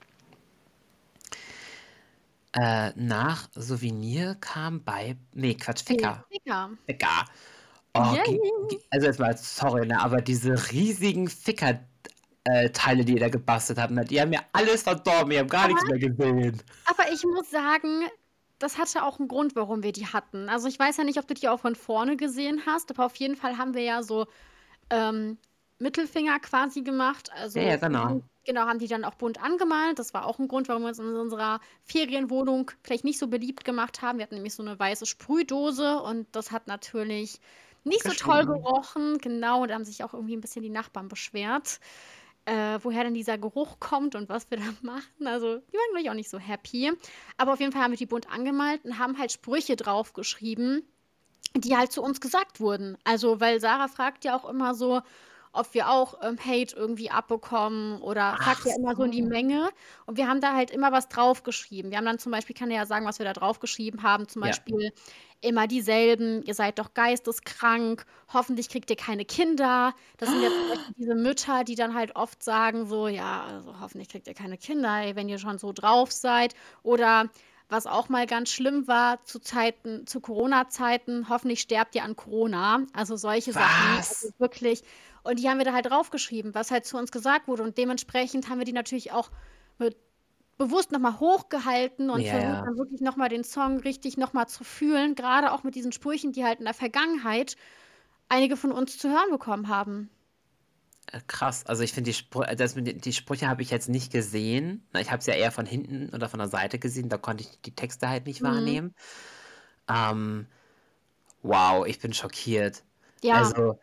Äh, nach Souvenir kam bei, nee, Quatsch, Nee, Ficker. Ficker. Ficker. Oh, Yay. gi- gi- also jetzt mal, sorry, ne, aber diese riesigen Ficker, äh, Teile, die ihr da gebastelt habt, ne, die haben mir alles verdorben, ich habe gar Aber, nichts mehr gesehen. aber ich muss sagen, das hatte auch einen Grund, warum wir die hatten. Also ich weiß ja nicht, ob du die auch von vorne gesehen hast, aber auf jeden Fall haben wir ja so ähm, Mittelfinger quasi gemacht. Ja, ja, Also wir genau. haben, genau, haben die dann auch bunt angemalt. Das war auch ein Grund, warum wir uns in unserer Ferienwohnung vielleicht nicht so beliebt gemacht haben. Wir hatten nämlich so eine weiße Sprühdose und das hat natürlich nicht so toll Gestunken. gerochen. Genau, und da haben sich auch irgendwie ein bisschen die Nachbarn beschwert, äh, woher denn dieser Geruch kommt und was wir da machen. Also, die waren, glaube ich, auch nicht so happy. Aber auf jeden Fall haben wir die bunt angemalt und haben halt Sprüche draufgeschrieben, die halt zu uns gesagt wurden. Also, weil Sarah fragt ja auch immer so, ob wir auch ähm, Hate irgendwie abbekommen oder Ach fragt ja immer so in die so. Menge. Und wir haben da halt immer was draufgeschrieben. Wir haben dann zum Beispiel, kann ja sagen, was wir da draufgeschrieben haben. Zum Ja. Beispiel immer dieselben, ihr seid doch geisteskrank, hoffentlich kriegt ihr keine Kinder. Das sind ja zum Beispiel diese Mütter, die dann halt oft sagen so, ja, also hoffentlich kriegt ihr keine Kinder, ey, wenn ihr schon so drauf seid. Oder Was auch mal ganz schlimm war zu Zeiten, zu Corona-Zeiten, hoffentlich sterbt ihr an Corona. Also solche Sachen. Also Was? wirklich. Und die haben wir da halt draufgeschrieben, was halt zu uns gesagt wurde. Und dementsprechend haben wir die natürlich auch mit bewusst nochmal hochgehalten und Ja, versucht ja. dann wirklich nochmal den Song richtig nochmal zu fühlen. Gerade auch mit diesen Sprüchen, die halt in der Vergangenheit einige von uns zu hören bekommen haben. Äh, Krass. Also ich finde die Sprüche, das mit den- die Sprüche habe ich jetzt nicht gesehen. Na, ich habe es ja eher von hinten oder von der Seite gesehen. Da konnte ich die Texte halt nicht Mhm. wahrnehmen. Ähm, wow, ich bin schockiert. Ja, Also,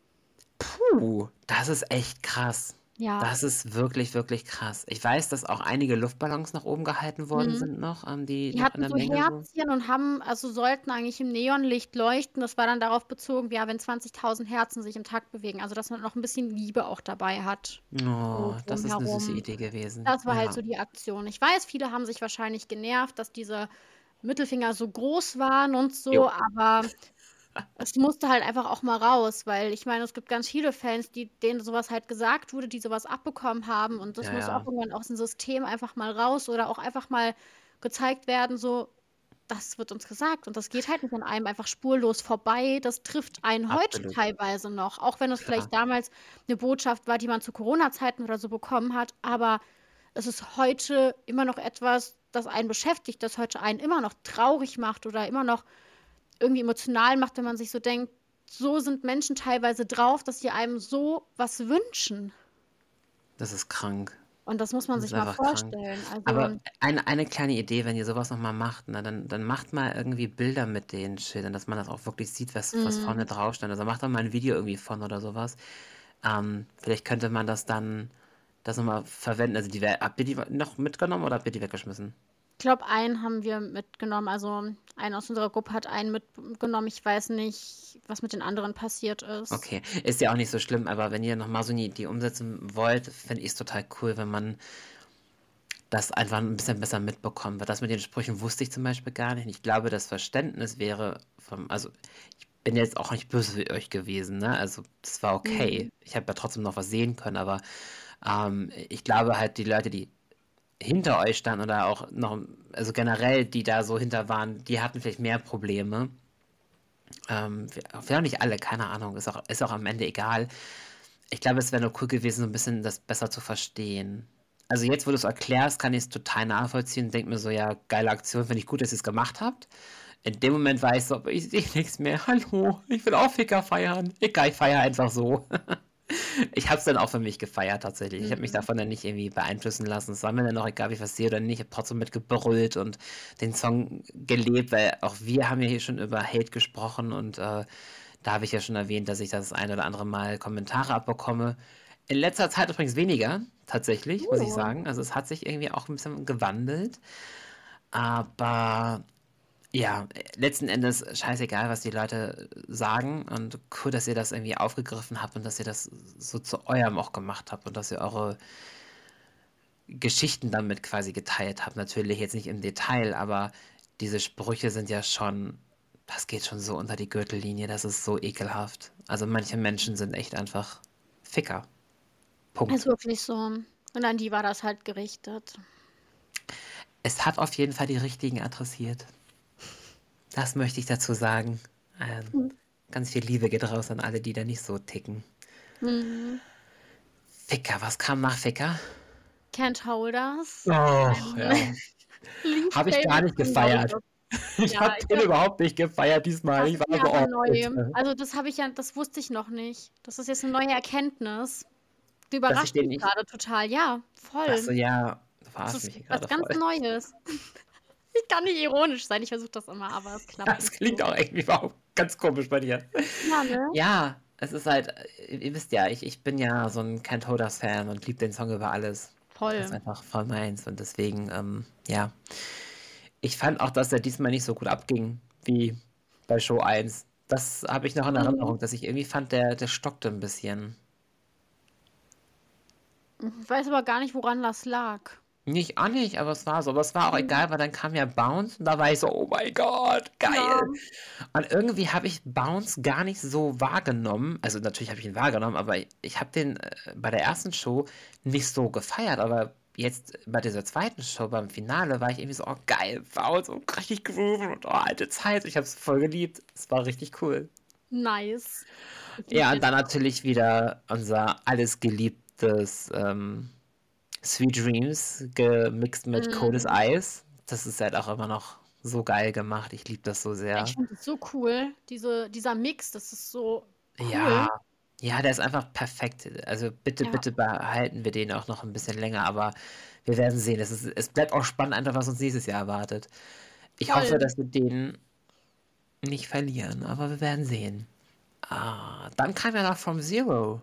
puh, das ist echt krass. ja. Das ist wirklich, wirklich krass. Ich weiß, dass auch einige Luftballons nach oben gehalten worden Mhm. sind noch, ähm, die Die noch in hatten der so Menge so. Herzchen und haben also sollten eigentlich im Neonlicht leuchten. Das war dann darauf bezogen, ja, wenn zwanzigtausend Herzen sich im Takt bewegen. Also, dass man noch ein bisschen Liebe auch dabei hat, so Oh, das ist eine süße drumherum. Idee gewesen. Das war halt Ja, so die Aktion. Ich weiß, viele haben sich wahrscheinlich genervt, dass diese Mittelfinger so groß waren und so, jo, aber es musste halt einfach auch mal raus, weil ich meine, es gibt ganz viele Fans, die denen sowas halt gesagt wurde, die sowas abbekommen haben und das ja, muss auch ja, irgendwann aus dem System einfach mal raus oder auch einfach mal gezeigt werden, so, das wird uns gesagt und das geht halt nicht an einem einfach spurlos vorbei. Das trifft einen heute absolut. teilweise noch, auch wenn es Klar. vielleicht damals eine Botschaft war, die man zu Corona-Zeiten oder so bekommen hat, aber es ist heute immer noch etwas, das einen beschäftigt, das heute einen immer noch traurig macht oder immer noch irgendwie emotional macht, wenn man sich so denkt, so sind Menschen teilweise drauf, dass sie einem so was wünschen. Das ist krank. Und das muss man Das ist sich mal einfach krank. vorstellen. Also, Aber eine, eine kleine Idee, wenn ihr sowas nochmal macht, ne, dann, dann macht mal irgendwie Bilder mit den Schildern, dass man das auch wirklich sieht, was, was vorne mm, drauf stand. Also macht doch mal ein Video irgendwie von oder sowas. Ähm, vielleicht könnte man das dann das nochmal verwenden. Also die, wär- habt ihr die noch mitgenommen oder habt ihr die weggeschmissen? ich glaube, einen haben wir mitgenommen. Also, einer aus unserer Gruppe hat einen mitgenommen. Ich weiß nicht, was mit den anderen passiert ist. Okay, ist ja auch nicht so schlimm, aber wenn ihr nochmal so eine Idee umsetzen wollt, finde ich es total cool, wenn man das einfach ein bisschen besser mitbekommen wird. Das mit den Sprüchen wusste ich zum Beispiel gar nicht. Ich glaube, das Verständnis wäre vom, also ich bin jetzt auch nicht böse für euch gewesen, ne? Also das war Mm, okay. Ich habe ja trotzdem noch was sehen können, aber ähm, ich glaube halt, die Leute, die hinter euch standen oder auch noch, also generell, die da so hinter waren, die hatten vielleicht mehr Probleme. Ähm, vielleicht auch nicht alle, keine Ahnung, ist auch, ist auch am Ende egal. Ich glaube, es wäre nur cool gewesen, so ein bisschen das besser zu verstehen. Also jetzt, wo du es erklärst, kann ich es total nachvollziehen und denke mir so, ja, geile Aktion, finde ich gut, dass ihr es gemacht habt. In dem Moment war ich so, aber ich sehe nichts mehr. Hallo, ich will auch Ficker feiern. Egal, ich feiere einfach so. Ich habe es dann auch für mich gefeiert tatsächlich. Ich habe mich mm. davon dann nicht irgendwie beeinflussen lassen. Es war mir dann auch egal, wie ich was sehe oder nicht. Ich habe trotzdem mitgebrüllt und den Song gelebt, weil auch wir haben ja hier schon über Hate gesprochen und äh, da habe ich ja schon erwähnt, dass ich das ein oder andere Mal Kommentare abbekomme. In letzter Zeit übrigens weniger, tatsächlich, muss ich Oh. sagen. Also es hat sich irgendwie auch ein bisschen gewandelt. Aber ja, letzten Endes scheißegal, was die Leute sagen. Und cool, dass ihr das irgendwie aufgegriffen habt und dass ihr das so zu eurem auch gemacht habt und dass ihr eure Geschichten damit quasi geteilt habt. Natürlich jetzt nicht im Detail, aber diese Sprüche sind ja schon, das geht schon so unter die Gürtellinie, das ist so ekelhaft. Also manche Menschen sind echt einfach Ficker. Ist Punkt. wirklich so. Und an die war das halt gerichtet. Es hat auf jeden Fall die richtigen adressiert. Das möchte ich dazu sagen. Ähm, ganz viel Liebe geht raus an alle, die da nicht so ticken. Mhm. Ficker, was kam nach Ficker? Can't Hold Us. Och, Mein ja. least Habe ich gar favorite nicht Song, glaube ich. gefeiert. Auch. Ich Ja, habe ich den habe überhaupt nicht gefeiert diesmal. das Ich ist war mir so, aber oh, neu. bitte. Also, das habe ich ja das wusste ich noch nicht. Das ist jetzt eine neue Erkenntnis. Die Dass ich überrascht den mich nicht. gerade total. Ja, Ach so, voll. ja, du Das verarschst ist mich hier was gerade ganz voll. Neues. Ich kann nicht ironisch sein, ich versuche das immer, aber es klappt Das nicht klingt so. auch irgendwie überhaupt ganz komisch bei dir. Ja, ne? Ja, es ist halt, äh, ihr wisst ja, ich, ich bin ja so ein Kent Holders-Fan und liebe den Song über alles. Das ist Voll. einfach voll meins und deswegen, ähm, ja. Ich fand auch, dass er diesmal nicht so gut abging wie bei Show eins. Das habe ich noch in Mhm. Erinnerung, dass ich irgendwie fand, der, der stockte ein bisschen. Ich weiß aber gar nicht, woran das lag. Nicht auch nicht, aber es war so. Aber es war auch Mhm. egal, weil dann kam ja Bounce und da war ich so, oh mein Gott, Ja. geil. Und irgendwie habe ich Bounce gar nicht so wahrgenommen. Also natürlich habe ich ihn wahrgenommen, aber ich, ich habe den äh, bei der ersten Show nicht so gefeiert. Aber jetzt bei dieser zweiten Show, beim Finale, war ich irgendwie so, oh geil, wow, so richtig grooven und oh, alte Zeit. Ich habe es voll geliebt. Es war richtig cool. Nice. Ich liebe Ja, und den dann auch. natürlich wieder unser alles geliebtes ähm, Sweet Dreams gemixt mit Cold as Mhm. Ice. Das ist halt auch immer noch so geil gemacht. Ich liebe das so Ich sehr. finde das so cool, diese, dieser Mix, das ist so Ja, cool. ja, der ist einfach perfekt. Also bitte, Ja, bitte behalten wir den auch noch ein bisschen länger, aber wir werden sehen. Es ist, es bleibt auch spannend, einfach was uns nächstes Jahr erwartet. Ich hoffe, voll. dass wir den nicht verlieren, aber wir werden sehen. Ah, dann kam ja noch From Zero.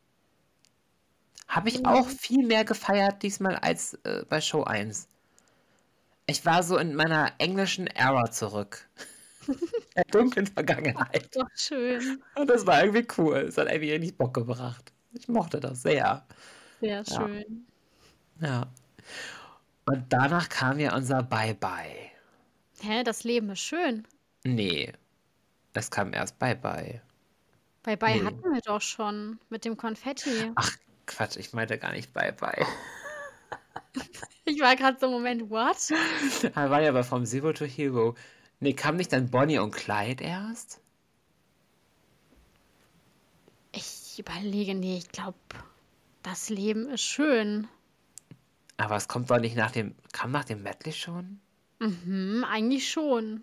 Habe ich auch Mhm. viel mehr gefeiert diesmal als äh, bei Show eins. Ich war so in meiner englischen Era zurück. Der dunklen Vergangenheit. Doch schön. Und das war irgendwie cool. Es hat irgendwie richtig Bock gebracht. Ich mochte das sehr. Sehr Ja, schön. ja. Und danach kam ja unser Bye-Bye. Hä, das Leben ist schön. Nee, es kam erst Bye-Bye. Bye Bye Nee. hatten wir doch schon mit dem Konfetti. Ach, Quatsch, ich meinte gar nicht Bye-Bye. Ich war gerade so im Moment, what? Er war ja bei From Zero to Hero. Nee, kam nicht dann Bonnie und Clyde erst? Ich überlege, nee, ich glaube, das Leben ist schön. Aber es kommt doch nicht nach dem. Kam nach dem Medley schon? Mhm, eigentlich schon.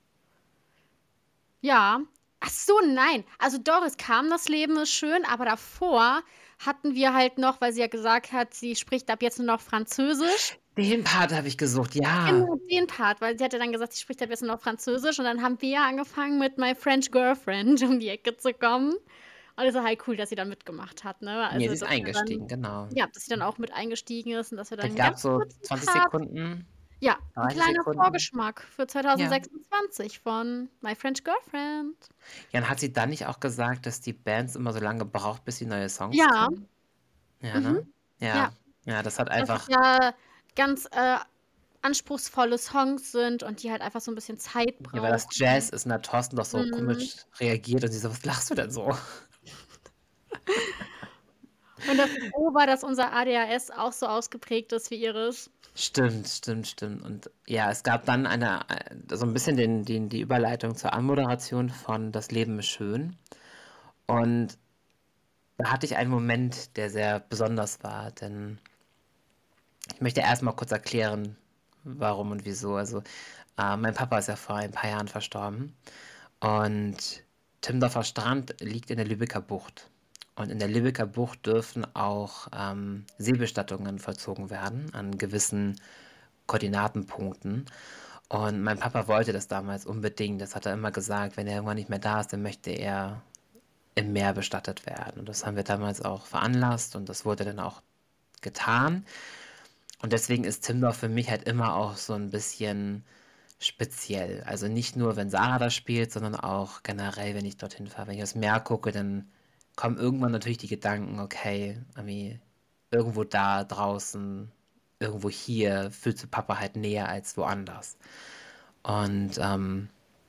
Ja. Ach so, nein. Also Doris kam, das Leben ist schön, aber davor hatten wir halt noch, weil sie ja gesagt hat, sie spricht ab jetzt nur noch Französisch. Den Part habe ich gesucht, ja. Genau, den Part, weil sie hatte dann gesagt, sie spricht ab jetzt nur noch Französisch und dann haben wir angefangen mit My French Girlfriend um die Ecke zu kommen. Und es war halt cool, dass sie dann mitgemacht hat, ne? Nee, Also, sie ist dass wir dann, eingestiegen, genau. ja, dass sie dann auch mit eingestiegen ist und dass wir dann Es 'n gab ganz so kurzen zwanzig Part, Sekunden, ja, 'n dreißig kleiner Sekunden. Vorgeschmack für Ja. zweitausendsechsundzwanzig von My French Girlfriend. Ja, und hat sie dann nicht auch gesagt, dass die Bands immer so lange braucht, bis sie neue Songs Ja, kriegen? Ja, mhm, ne? ja. Ja. Ja, das hat Einfach einfach. ja ganz, äh, anspruchsvolle Songs sind und die halt einfach so 'n bisschen Zeit Ja, weil das Jazz brauchen. ist und da hat Thorsten doch so Mhm. komisch reagiert und sie so: „Was lachst du denn so?“ Und dass sie froh war, dass unser A D H S auch so ausgeprägt ist wie ihres. Stimmt, stimmt, stimmt. Und ja, es gab dann eine äh, so 'n bisschen den den die Überleitung zur Anmoderation von „Das Leben ist schön“. Und da hatte ich einen Moment, der sehr besonders war, denn ich möchte erst mal kurz erklären, warum und wieso. Also, äh, mein Papa ist ja vor ein paar Jahren verstorben und Timmendorfer Strand liegt in der Lübecker Bucht. Und in der Lübecker Bucht dürfen auch, ähm, Seebestattungen vollzogen werden an gewissen Koordinatenpunkten. Und mein Papa wollte das damals unbedingt. Das hat er immer gesagt, wenn er irgendwann nicht mehr da ist, dann möchte er im Meer bestattet werden. Und das haben wir damals auch veranlasst und das wurde dann auch getan. Und deswegen ist Timmendorf für mich halt immer auch so ein bisschen speziell. Also nicht nur, wenn Sarah da spielt, sondern auch generell, wenn ich dorthin fahre. Wenn ich aufs Meer gucke, dann kommen irgendwann natürlich die Gedanken, okay, irgendwie irgendwo da draußen, irgendwo hier fühlt sich Papa halt näher als woanders. Und ähm,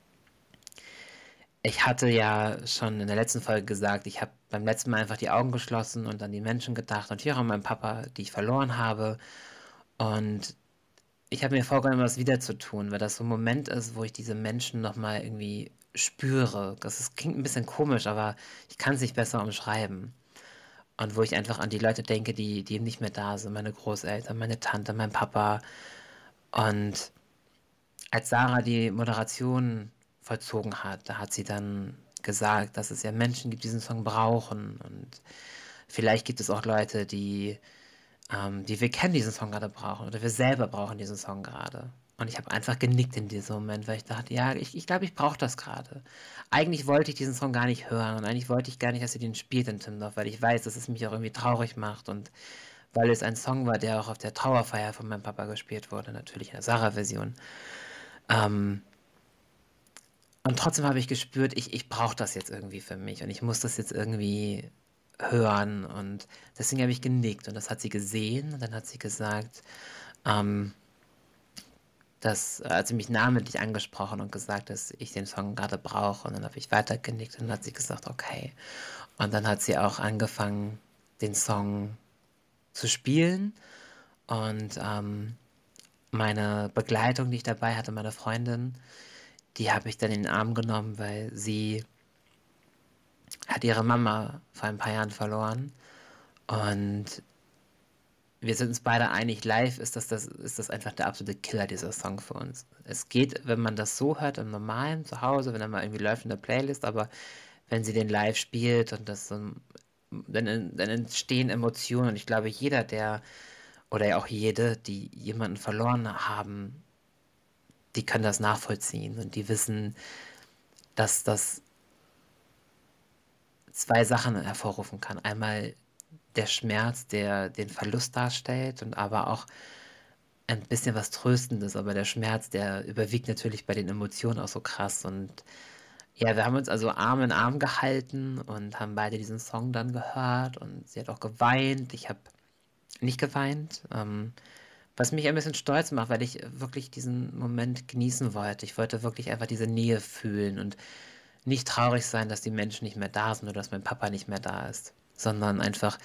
ich hatte ja schon in der letzten Folge gesagt, ich habe beim letzten Mal einfach die Augen geschlossen und an die Menschen gedacht und hier auch an meinen Papa, die ich verloren habe. Und ich habe mir vorgenommen, das wieder zu tun, weil das so ein Moment ist, wo ich diese Menschen noch mal irgendwie spüre. Das ist, klingt ein bisschen komisch, aber ich kann es nicht besser umschreiben. Und wo ich einfach an die Leute denke, die, die eben nicht mehr da sind, meine Großeltern, meine Tante, mein Papa. Und als Sarah die Moderation vollzogen hat, da hat sie dann gesagt, dass es ja Menschen gibt, die diesen Song brauchen. Und vielleicht gibt es auch Leute, die ähm, die wir kennen, diesen Song gerade brauchen oder wir selber brauchen diesen Song gerade. Und ich habe einfach genickt in diesem Moment, weil ich dachte, ja, ich, ich glaube, ich brauche das gerade. Eigentlich wollte ich diesen Song gar nicht hören und eigentlich wollte ich gar nicht, dass sie den spielt in Timmendorf, weil ich weiß, dass es mich auch irgendwie traurig macht und weil es ein Song war, der auch auf der Trauerfeier von meinem Papa gespielt wurde, natürlich in der Sarah-Version. Ähm, und trotzdem habe ich gespürt, ich, ich brauche das jetzt irgendwie für mich und ich muss das jetzt irgendwie hören und deswegen habe ich genickt und das hat sie gesehen und dann hat sie gesagt, ähm, dass, also mich namentlich angesprochen und gesagt, dass ich den Song gerade brauche und dann habe ich weiter genickt und dann hat sie gesagt, okay. Und dann hat sie auch angefangen, den Song zu spielen Und ähm, meine Begleitung, die ich dabei hatte, meine Freundin, die habe ich dann in den Arm genommen, weil sie hat ihre Mama vor ein paar Jahren verloren. Und wir sind uns beide einig, live ist das, das, ist das einfach der absolute Killer, dieser Song für uns. Es geht, wenn man das so hört, im Normalen zu Hause, wenn er mal irgendwie läuft in der Playlist, aber wenn sie den live spielt und das so, dann, dann entstehen Emotionen. Und ich glaube, jeder, der, oder ja auch jede, die jemanden verloren haben, die können das nachvollziehen und die wissen, dass das zwei Sachen hervorrufen kann. Einmal der Schmerz, der den Verlust darstellt und aber auch ein bisschen was Tröstendes, aber der Schmerz, der überwiegt natürlich bei den Emotionen auch so krass. Und ja, wir haben uns also Arm in Arm gehalten und haben beide diesen Song dann gehört und sie hat auch geweint. Ich habe nicht geweint, ähm, was mich ein bisschen stolz macht, weil ich wirklich diesen Moment genießen wollte. Ich wollte wirklich einfach diese Nähe fühlen und nicht traurig sein, dass die Menschen nicht mehr da sind oder dass mein Papa nicht mehr da ist, sondern einfach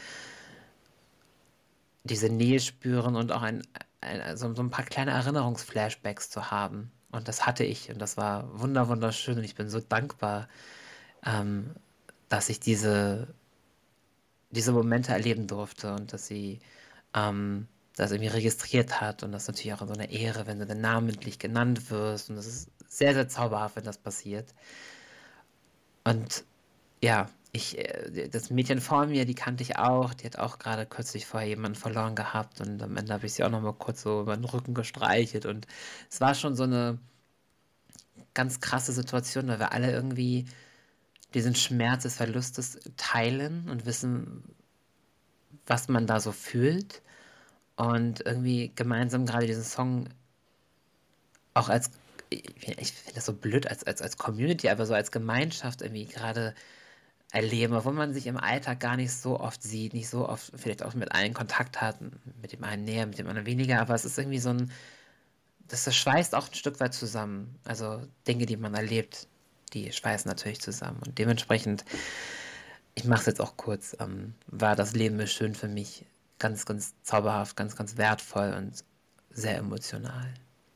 diese Nähe spüren und auch ein, ein, also so ein paar kleine Erinnerungsflashbacks zu haben. Und das hatte ich und das war wunder wunderschön und ich bin so dankbar, ähm, dass ich diese, diese Momente erleben durfte und dass sie ähm, das irgendwie registriert hat und das ist natürlich auch so eine Ehre, wenn du dann namentlich genannt wirst und das ist sehr, sehr zauberhaft, wenn das passiert. Und ja, ich, äh, das Mädchen vor mir, die kannte ich auch, die hat auch gerade kürzlich vorher jemanden verloren gehabt und am Ende habe ich sie auch noch mal kurz so über den Rücken gestreichelt und es war schon so eine ganz krasse Situation, weil wir alle irgendwie diesen Schmerz des Verlustes teilen und wissen, was man da so fühlt und irgendwie gemeinsam gerade diesen Song auch als, ich, ich finde das so blöd, als, als, als Community, aber so als Gemeinschaft irgendwie gerade erleben, obwohl man sich im Alltag gar nicht so oft sieht, nicht so oft vielleicht auch mit allen Kontakt hat, mit dem einen näher, mit dem anderen weniger, aber es ist irgendwie so ein, das, das schweißt auch ein Stück weit zusammen. Also Dinge, die man erlebt, die schweißen natürlich zusammen. Und dementsprechend, ich mache es jetzt auch kurz, ähm, war das Leben ist schön für mich ganz, ganz zauberhaft, ganz, ganz wertvoll und sehr emotional.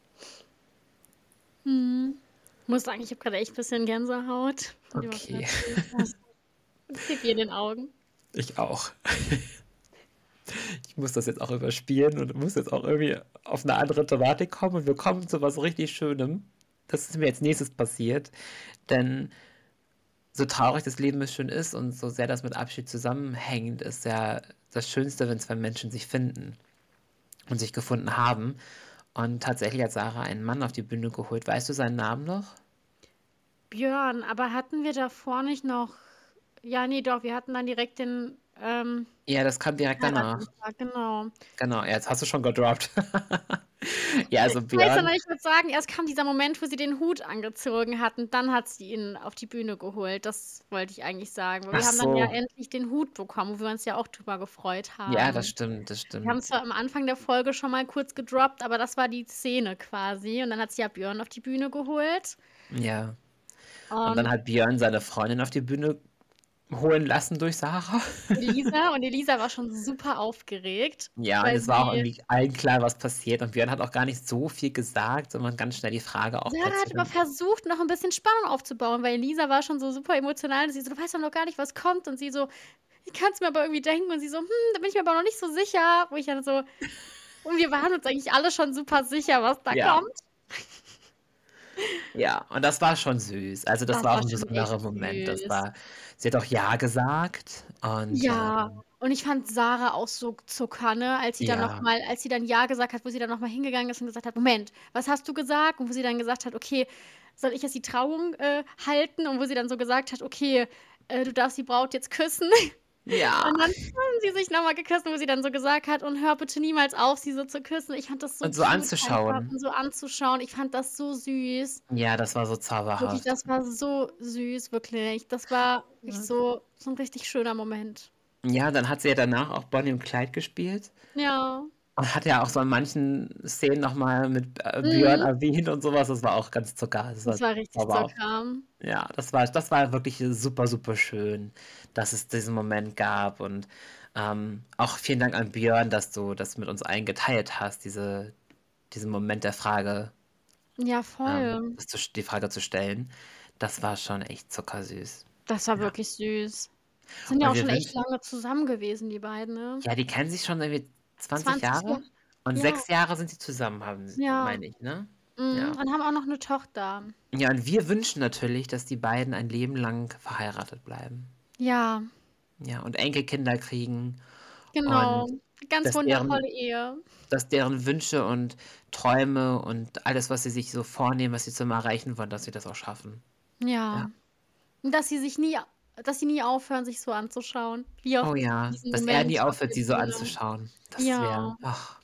Hm. Ich muss sagen, ich habe gerade echt ein bisschen Gänsehaut von dem, was du Okay, erzählt hast. Und Pipi in den Augen. ich auch. Ich muss das jetzt auch überspielen und muss jetzt auch irgendwie auf eine andere Thematik kommen und wir kommen zu was richtig Schönem. Das ist mir jetzt nächstes passiert, denn so traurig das Leben es schon ist und so sehr das mit Abschied zusammenhängt, ist ja das Schönste, wenn zwei Menschen sich finden und sich gefunden haben. Und tatsächlich hat Sarah einen Mann auf die Bühne geholt. Weißt du seinen Namen noch? Björn, aber hatten wir davor nicht noch. Ja, nee, doch, wir hatten dann direkt den ähm, Ja, das kam direkt danach. Heiratsantrag, genau. Genau, ja, jetzt hast du schon gedroppt. Ja, also Ich weiß aber, Björn, ich würde sagen, erst kam dieser Moment, wo sie den Hut angezogen hatten, dann hat sie ihn auf die Bühne geholt. Das wollte ich eigentlich sagen. Weil ach wir haben dann ja so, endlich den Hut bekommen, wo wir uns ja auch drüber gefreut ja, das haben. stimmt, das Wir haben stimmt. zwar am Anfang der Folge schon mal kurz gedroppt, aber das war die Szene quasi. Und dann hat sie ja Björn auf die Bühne geholt. Ja. Und dann Und hat Björn seine Freundin auf die Bühne holen lassen durch Sarah. Elisa, und Elisa war schon super aufgeregt, Ja, und weil es war auch sie. irgendwie allen klar, was passiert. Und Björn hat auch gar nicht so viel gesagt, sondern ganz schnell die Frage auch Sarah hat platziert. aber Und versucht, noch ein bisschen Spannung aufzubauen, weil Elisa war schon so super emotional. Und sie so, du weißt doch noch gar nicht, was kommt. Und sie so, ich kann es mir aber irgendwie denken. Und sie so, hm, da bin ich mir aber noch nicht so sicher. Wo ich dann so, und wir waren uns eigentlich alle schon super sicher, was da ja, kommt. ja, und das war schon süß. Also das Das war war auch ein schon echt besonderer Moment. Das süß. war, sie hat auch Ja gesagt. Und Ja, ähm, und ich fand Sarah auch so Zucker, ne, als sie dann noch ja, mal als sie dann ja gesagt hat, wo sie dann noch mal hingegangen ist und gesagt hat: „Moment, was hast du gesagt?“ Und wo sie dann gesagt hat: „Okay, soll ich jetzt die Trauung, äh, halten?“ Und wo sie dann so gesagt hat: „Okay, äh, du darfst die Braut jetzt küssen.“ ja. Und dann haben sie sich noch mal geküsst, wo sie dann so gesagt hat: „Und hör bitte niemals auf, sie so zu küssen.“ Ich fand das so Und so cute einfach anzuschauen. und so anzuschauen. Ich fand das so süß. Ja, das war so Wirklich, zauberhaft. das war so süß, wirklich. Das war wirklich so so 'n richtig schöner Moment. Ja, dann hat sie ja danach auch Bonnie und Clyde gespielt. Ja. Und hat ja auch so in manchen Szenen noch mal mit, äh, Björn Mhm. erwähnt und so was. Das war auch ganz Zucker. Das war Das war richtig zauberhaft. Zucker. Ja, das war das war wirklich super, super schön, dass es diesen Moment gab und, Ähm, auch vielen Dank an Björn, dass du das mit uns allen geteilt hast, diese, diesen Moment der Frage, Ja, ähm, voll. das zu, die Frage zu stellen. Das war schon echt zuckersüß. Das war Ja. wirklich süß. Sind ja Und auch wir schon echt wünschen, lange zusammen gewesen, die beiden, ne? ja, die kennen sich schon irgendwie zwanzig zwanzig Jahre Jahre. und Ja, sechs Jahre sind sie zusammen, haben sie, ja. meine ich, ne? Mhm. Ja. Und haben auch noch eine Tochter. Ja, und wir wünschen natürlich, dass die beiden ein Leben lang verheiratet bleiben. Ja, Ja, und Enkelkinder kriegen genau. und Ganz dass deren, wundervolle Ehe. dass deren Wünsche und Träume und alles, was sie sich so vornehmen, was sie zum Erreichen wollen, dass sie das auch schaffen. Ja. Ja. Und dass sie sich nie dass sie nie aufhören, sich so anzuschauen, wie auf Oh ja, diesem dass er Moment nie auf aufhört, der sie so Bühne. anzuschauen. Das wäre, Ja, ach,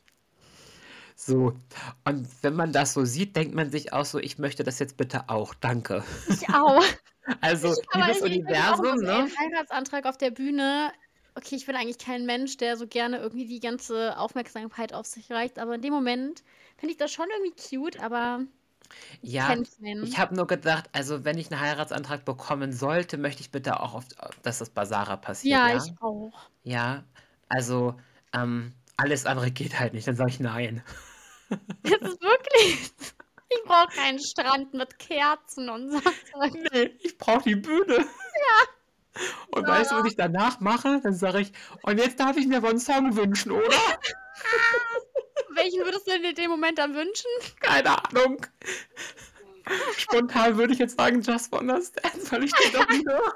so. Und wenn man das so sieht, denkt man sich auch so, ich möchte das jetzt bitte auch. Danke. ich auch. Also, Aber liebes ich ich denke mir auch immer Universum, so: „Ey, 'n ne? Heiratsantrag auf der Bühne." Okay, ich bin eigentlich kein Mensch, der so gerne irgendwie die ganze Aufmerksamkeit auf sich reißt, aber in dem Moment finde ich das schon irgendwie cute, aber ich Ja, kenne ich keinen. habe nur gedacht, also wenn ich einen Heiratsantrag bekommen sollte, möchte ich bitte auch, auf, dass das bei Sarah passiert, Ja, ja? ich auch. Ja, also ähm, alles andere geht halt nicht, dann sage ich nein. Das ist wirklich ich brauche keinen Strand mit Kerzen und so Zeug. Nee, ich brauche die Bühne. Und weißt du, was Sarah. ich danach mache? Dann sage ich, und jetzt darf ich mir aber einen Song wünschen, oder? Welchen würdest du dir in dem Moment dann wünschen? Keine Ahnung. Spontan würde ich jetzt sagen, Just Wanna Dance, weil ich den doch nie höre.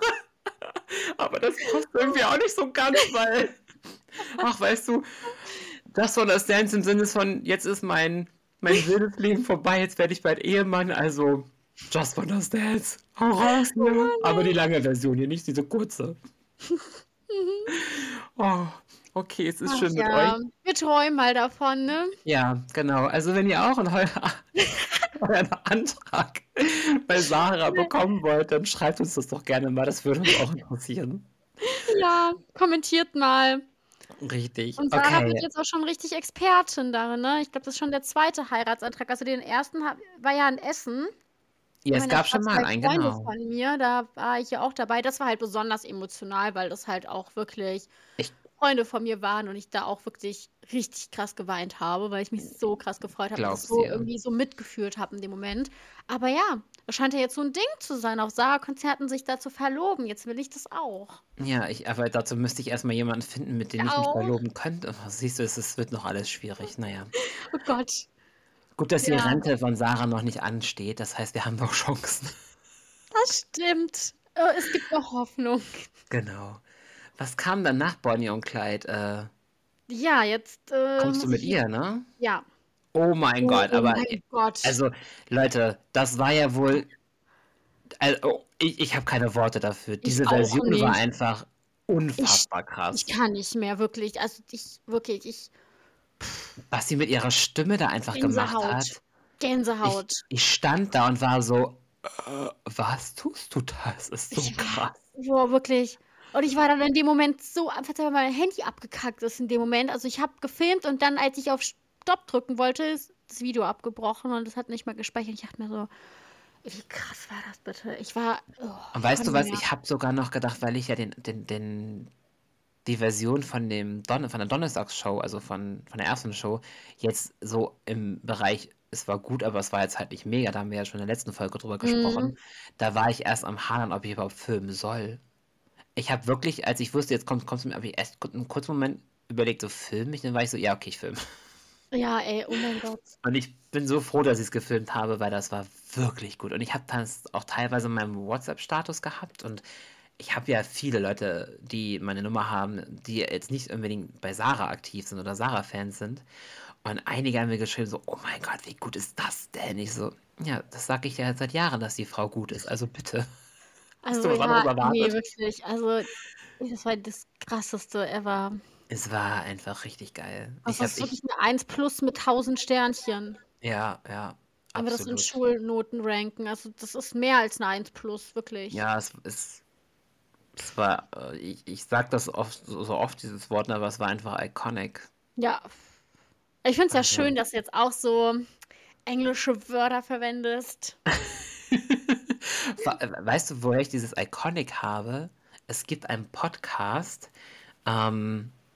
Aber das passt irgendwie auch nicht so ganz, weil, ach, weißt du, Just Wanna Dance im Sinne von, jetzt ist mein, mein wildes Leben vorbei, jetzt werde ich bald Ehemann, also Just Wanna Dance. Hau raus, Oh ne? Mann, Aber die ey. lange Version hier, nicht diese kurze. Mhm. Oh, okay, es ist Ach schön mit euch. ja, wir träumen mal davon, ne? Ja, genau. Also wenn ihr auch einen, Eu euren Antrag bei Sarah Ne. bekommen wollt, dann schreibt uns das doch gerne mal. Das würde uns auch interessieren. Ja, kommentiert mal. Richtig. Und Sarah wird Okay. jetzt auch schon richtig Expertin darin, ne? Ich glaube, das ist schon der zweite Heiratsantrag. Also, den ersten ha war ja in Essen. Ja, Da es waren ja gab grad schon mal zwei einen, Freunde genau. von mir, da war ich ja auch dabei. Das war halt besonders emotional, weil das halt auch wirklich Ich Freunde von mir waren und ich da auch wirklich richtig krass geweint habe, weil ich mich so krass gefreut habe und das glaub's so dir. irgendwie so mitgefühlt habe in dem Moment. Aber ja, das scheint ja jetzt so 'n Ding zu sein, auf Sarah-Konzerten sich da zu verloben. Jetzt will ich das auch. Ja, ich aber dazu müsste ich erst mal jemanden finden, mit Ich dem ich mich auch. verloben könnte. Aber siehst du, es es wird noch alles schwierig. Na ja. Oh Gott. Gut, dass die Ja, Rente von Sarah noch nicht ansteht. Das heißt, wir haben noch Chancen. das stimmt. Äh, es gibt noch Hoffnung. Genau. Was kam dann nach Bonnie und Clyde? Äh, Ja, jetzt, äh, kommst du muss ich mit hier ihr, ne? ja. Oh mein Oh, Gott, oh aber mein Gott. also Leute, das war ja wohl, also ich, ich habe keine Worte dafür. Ich Diese auch Version war nicht. einfach Ich unfassbar ich krass. kann nicht mehr, wirklich. Also, ich wirklich, ich Was sie mit ihrer Stimme da einfach gemacht Gänsehaut. hat. Ich, Gänsehaut. ich stand da und war so, äh, was tust du da? Es ist so Ich war krass. boah, wirklich. Und ich war dann in dem Moment so einfach, weil mein Handy abgekackt ist in dem Moment. Also, ich habe gefilmt und dann, als ich auf Stopp drücken wollte, ist das Video abgebrochen und es hat nicht mehr gespeichert. Ich dachte mir so: „Wie krass war das bitte?" Ich war oh, Und ich weißt konnte du nicht was, mehr. ich habe sogar noch gedacht, weil ich ja den, den, den, die Version von dem Don von der Donnerstagsshow, also von, von der ersten Show, jetzt so im Bereich, es war gut, aber es war jetzt halt nicht mega, da haben wir ja schon in der letzten Folge drüber gesprochen. Mhm. Da war ich erst am Hadern, ob ich überhaupt filmen soll. Ich habe wirklich, als ich wusste, jetzt kommt, kommst du mir, habe ich erst einen kurzen Moment überlegt, so film ich, dann war ich so, ja, okay, ich filme. Ja, ey, oh mein Gott. Und ich bin so froh, dass ich es gefilmt habe, weil das war wirklich gut. Und ich habe das auch teilweise in meinem WhatsApp-Status gehabt. Und ich habe ja viele Leute, die meine Nummer haben, die jetzt nicht unbedingt bei Sarah aktiv sind oder Sarah-Fans sind. Und einige haben mir geschrieben, so, oh mein Gott, wie gut ist das denn? Ich so, ja, das sage ich ja seit Jahren, dass die Frau gut ist. Also bitte. Hast du Also, was ja, anderes ne, erwartet? wirklich. Also, das war das Krasseste ever. Es war einfach richtig geil. Also, Ich das habe, ist wirklich ich, 'ne eins plus mit tausend Sternchen, ja, ja, wenn wir das in absolut. Schulnoten ranken. Also, das ist mehr als 'ne eins plus, wirklich. Ja, es ist, es war, äh, ich, ich sag das oft, so, so oft dieses Wort, aber es war einfach iconic. Ja. Ich finde es ja Also. schön, dass du jetzt auch so englische Wörter verwendest. Wa- Weißt du, woher ich dieses iconic habe? Es gibt einen Podcast, ähm,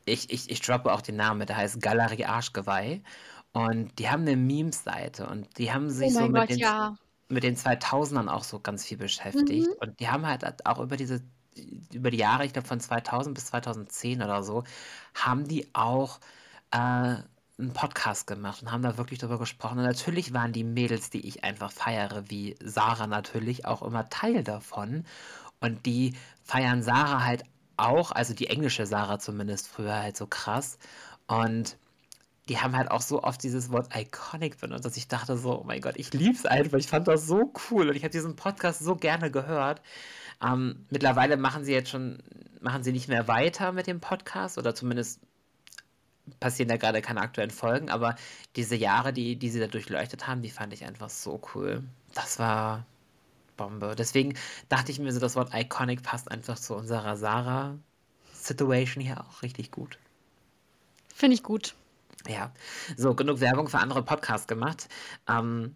ich, ich, ich droppe auch den Namen, der heißt Galerie Arschgeweih. Und die haben eine Memes-Seite und die haben Oh sich so mein mit Gott, den, ja. mit den zweitausendern auch so ganz viel beschäftigt. Mhm. Und die haben halt auch über diese, über die Jahre, ich glaube von zweitausend bis zweitausendzehn oder so, haben die auch äh, einen Podcast gemacht und haben da wirklich drüber gesprochen. Und natürlich waren die Mädels, die ich einfach feiere, wie Sarah natürlich, auch immer Teil davon. Und die feiern Sarah halt auch, also die englische Sarah zumindest früher halt so krass. Und die haben halt auch so oft dieses Wort iconic benutzt, dass ich dachte so, oh mein Gott, ich lieb's einfach. Ich fand das so cool und ich habe diesen Podcast so gerne gehört. Ähm, mittlerweile machen sie jetzt schon, machen sie nicht mehr weiter mit dem Podcast oder zumindest passieren da gerade keine aktuellen Folgen, aber diese Jahre, die, die sie da durchleuchtet haben, die fand ich einfach so cool. Das war Bombe. Deswegen dachte ich mir so, das Wort iconic passt einfach zu unserer Sarah-Situation hier auch richtig gut. Finde ich gut. Ja, so, genug Werbung für andere Podcasts gemacht. Ähm,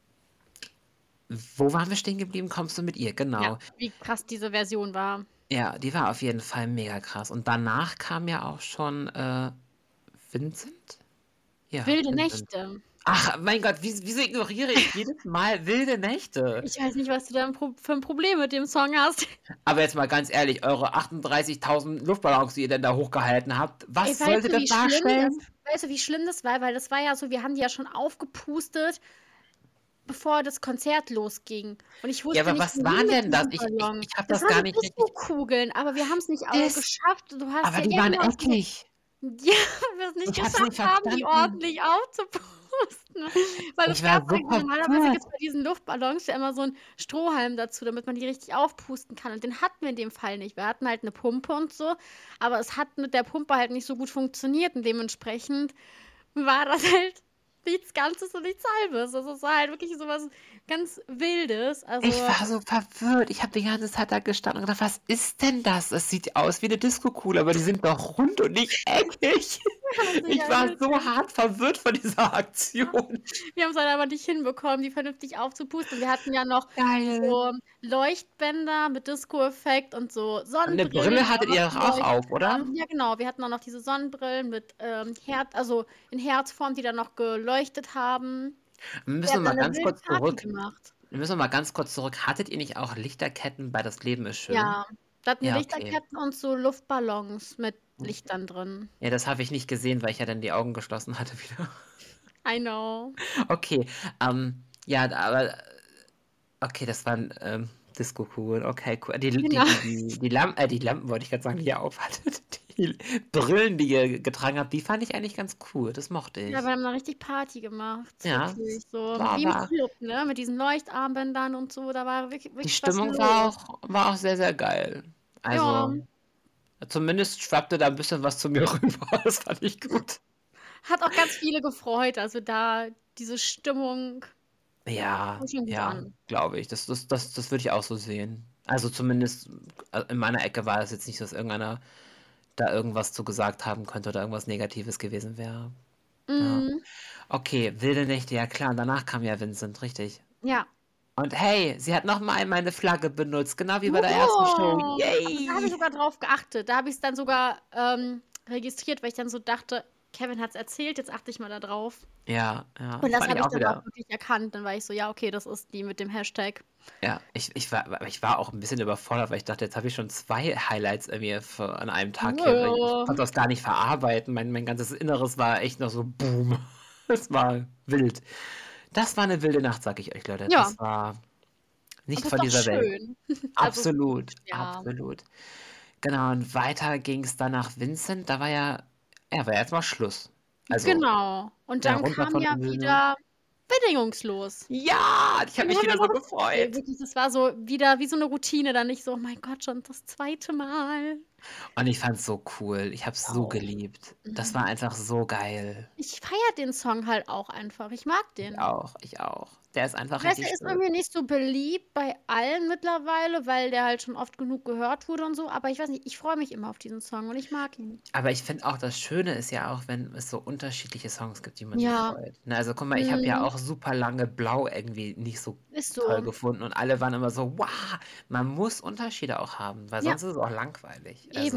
wo waren wir stehen geblieben? Kommst du mit ihr? Ja, Genau. wie krass diese Version war. Ja, die war auf jeden Fall mega krass. Und danach kam ja auch schon äh, Vincent? Ja, Wilde Vincent. Nächte. Ach, mein Gott, wie, wieso ignoriere ich jedes Mal wilde Nächte? Ich weiß nicht, was du da Pro- für ein Problem mit dem Song hast. Aber jetzt mal ganz ehrlich, eure achtunddreißigtausend Luftballons, die ihr denn da hochgehalten habt, was Ey, weißt sollte du, das wie schlimm darstellen? das, weißt du, wie schlimm das war? Weil das war ja so, wir haben die ja schon aufgepustet, bevor das Konzert losging. Und ich Ja, wusste aber nicht, was wohin waren mit denn das? diesem Ich, ich, Ballon. ich habe Das das waren gar so nicht richtig. Disco-Kugeln, aber wir haben es nicht au- Das, geschafft. Du hast aber ja, die ja waren genau, diese, eckig. ja, wir es nicht Ich hab's nicht geschafft haben, die verstanden. ordentlich aufzupusten. Weil es Ich war gab so irgendwie, normalerweise gibt verwirrt. es bei diesen Luftballons ja immer so einen Strohhalm dazu, damit man die richtig aufpusten kann. Und den hatten wir in dem Fall nicht. Wir hatten halt eine Pumpe und so, aber es hat mit der Pumpe halt nicht so gut funktioniert und dementsprechend war das halt nichts Ganzes und nichts Halbes. Also es war halt wirklich so was ganz Wildes. Also, Ich war so verwirrt. Ich habe die ganze Zeit da gestanden und gedacht, was ist denn das? Es sieht aus wie eine Disco-Kugel, aber die sind doch rund und nicht eckig. wir haben Ich war halt so wirklich, hart verwirrt von dieser Aktion. wir haben es halt aber nicht hinbekommen, die vernünftig aufzupusten. Wir hatten ja noch Geil. so Leuchtbänder mit Disco-Effekt und so Und eine Sonnenbrillen, Brille die hattet auch noch ihr doch auch geleuchtet auf, oder? haben. Ja, genau. Wir hatten auch noch diese Sonnenbrillen mit ähm, Herz, also in Herzform, die dann noch geleuchtet haben. Wir Wir müssen noch hatten mal dann eine ganz wilde kurz Party zurück. gemacht. Wir müssen noch mal ganz kurz zurück. Hattet ihr nicht auch Lichterketten bei Das Leben ist schön? Ja, da hatten wir Ja, okay. Lichterketten und so Luftballons mit Lichtern drin. Ja, das habe ich nicht gesehen, weil ich ja dann die Augen geschlossen hatte wieder. I know. Okay, ähm, ja, aber okay, das waren ähm, Disco-Kugeln. Okay, cool. Die, die, Genau. die, die, die Lampen, äh, die Lampen wollte ich gerade sagen, die ihr aufhattet. Die Brillen, die ihr getragen habt, die fand ich eigentlich ganz cool. Das mochte Ja, wir ich. haben da richtig Party gemacht. Ja, Wirklich. So war, wie im war. Club, ne? Mit diesen Leuchtarmbändern und so. Da war wirklich, Die wirklich was Stimmung war los. auch, war auch sehr, sehr geil. Ja. Also, zumindest schwappte da ein bisschen was zu mir rüber. Das fand ich gut. Hat auch ganz viele gefreut. Also da diese Stimmung Ja, kam schon gut ja, an. glaube ich. Das, das, das, das würde ich auch so sehen. Also zumindest äh, in meiner Ecke war es jetzt nicht, dass irgendeiner da irgendwas zu gesagt haben könnte oder irgendwas Negatives gewesen wäre. Ja. Mhm. Okay, wilde Nächte, ja klar. Und danach kam ja Vincent, richtig. Ja. Und hey, sie hat nochmal meine Flagge benutzt, genau wie bei der ersten Show. Oh, aber da habe ich Yay! sogar drauf geachtet. Da habe ich es dann sogar ähm, registriert, weil ich dann so dachte, Kevin hat es erzählt, jetzt achte ich mal da drauf. Ja, ja, Und das fand habe ich ich auch dann auch wieder. wirklich erkannt. Dann war ich so, ja, okay, das ist die mit dem Hashtag. Ja, ich, ich war, aber ich war auch ein bisschen überfordert, weil ich dachte, jetzt habe ich schon zwei Highlights irgendwie für, an einem Tag hier. Weil ich Wow. konnte das gar nicht verarbeiten. Mein, mein ganzes Inneres war echt noch so boom. Es war wild. Das war eine wilde Nacht, sag ich euch, Leute. Ja, Das war nicht aber ist von doch dieser Welt. schön. Also, Absolut, ja. absolut. Genau, und weiter ging es dann nach Vincent. Da war ja, ja, war ja erstmal Schluss. Also, Genau. Und ja, dann runter kam von ja der Bühne. wieder bedingungslos. Ja, ich habe Den mich haben wir wieder so noch, ey, gefreut. wirklich, das war so wieder wie so eine Routine, dann nicht so, oh mein Gott, schon das zweite Mal. Und ich fand's so cool. Ich hab's so Auch. geliebt. Das Mhm. war einfach so geil. Ich feiere den Song halt auch einfach. Ich mag Ich den. auch, ich auch. Der ist einfach Ich weiß, richtig der ist schön. irgendwie nicht so beliebt bei allen mittlerweile, weil der halt schon oft genug gehört wurde und so. Aber ich weiß nicht, ich freue mich immer auf diesen Song und ich mag ihn. Aber ich finde auch, das Schöne ist ja auch, wenn es so unterschiedliche Songs gibt, die man sich Ja. freut. Ne, also guck mal, ich habe ja Mhm. auch super lange Blau irgendwie nicht so Ist toll so. gefunden und alle waren immer so, wow, man muss Unterschiede auch haben, weil Ja, sonst ist es auch langweilig. Also, eben.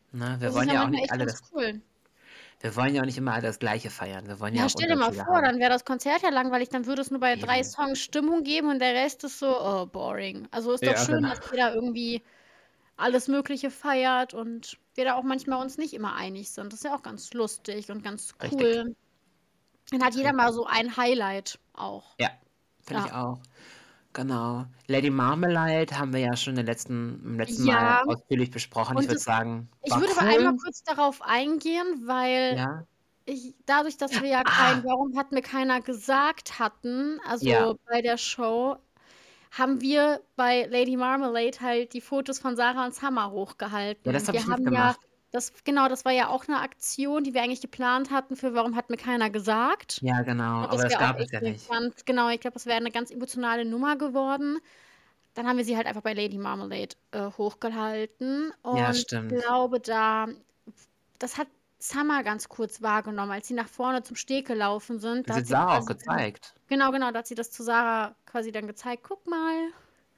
Ne, wir Das ist wollen ja ja auch manchmal nicht echt alle ganz das cool. wir wollen ja auch nicht immer alle das Gleiche feiern. Wir wollen ja Ja, auch stell dir mal Unterschiede vor, haben. dann wäre das Konzert ja langweilig, dann würde es nur bei drei Eben. Songs Stimmung geben und der Rest ist so, oh, boring. Also, ist doch Ja, schön, genau. dass jeder irgendwie alles Mögliche feiert und wir da auch manchmal uns nicht immer einig sind. Das ist ja auch ganz lustig und ganz Richtig. cool. Dann hat jeder mal Richtig. so ein Highlight auch. Ja, finde ich Ja. auch. Genau. Lady Marmalade haben wir ja schon in letzten im letzten Mal Ja. ausführlich besprochen. Ich Und würde das sagen, ich war würde aber einmal cool. kurz darauf eingehen, weil Ja. ich dadurch, dass wir ja kein Ah, „Warum hat mir keiner gesagt“ hatten, ja. also bei der Show, haben wir bei Lady Marmalade halt die Fotos von Sarah und Summer Ja, das hochgehalten. habe Wir ich haben ja mitgemacht. das genau, das war ja auch 'ne Aktion, die wir eigentlich geplant hatten für „Warum hat mir keiner gesagt?“ Ja, Ich genau, glaube, aber das das wäre auch gab es echt ja 'ne nicht. ganz genau, ich glaube, das wäre 'ne ganz emotionale Nummer geworden. Dann haben wir sie halt einfach bei Lady Marmalade, äh, hochgehalten Ja, und ich stimmt. glaube, da das hat Summer ganz kurz wahrgenommen, als sie nach vorne zum Steg gelaufen sind. Da Sie hat hat sie Sarah auch quasi dann gezeigt. genau, genau, da hat sie das zu Sarah quasi dann gezeigt: „Guck mal.“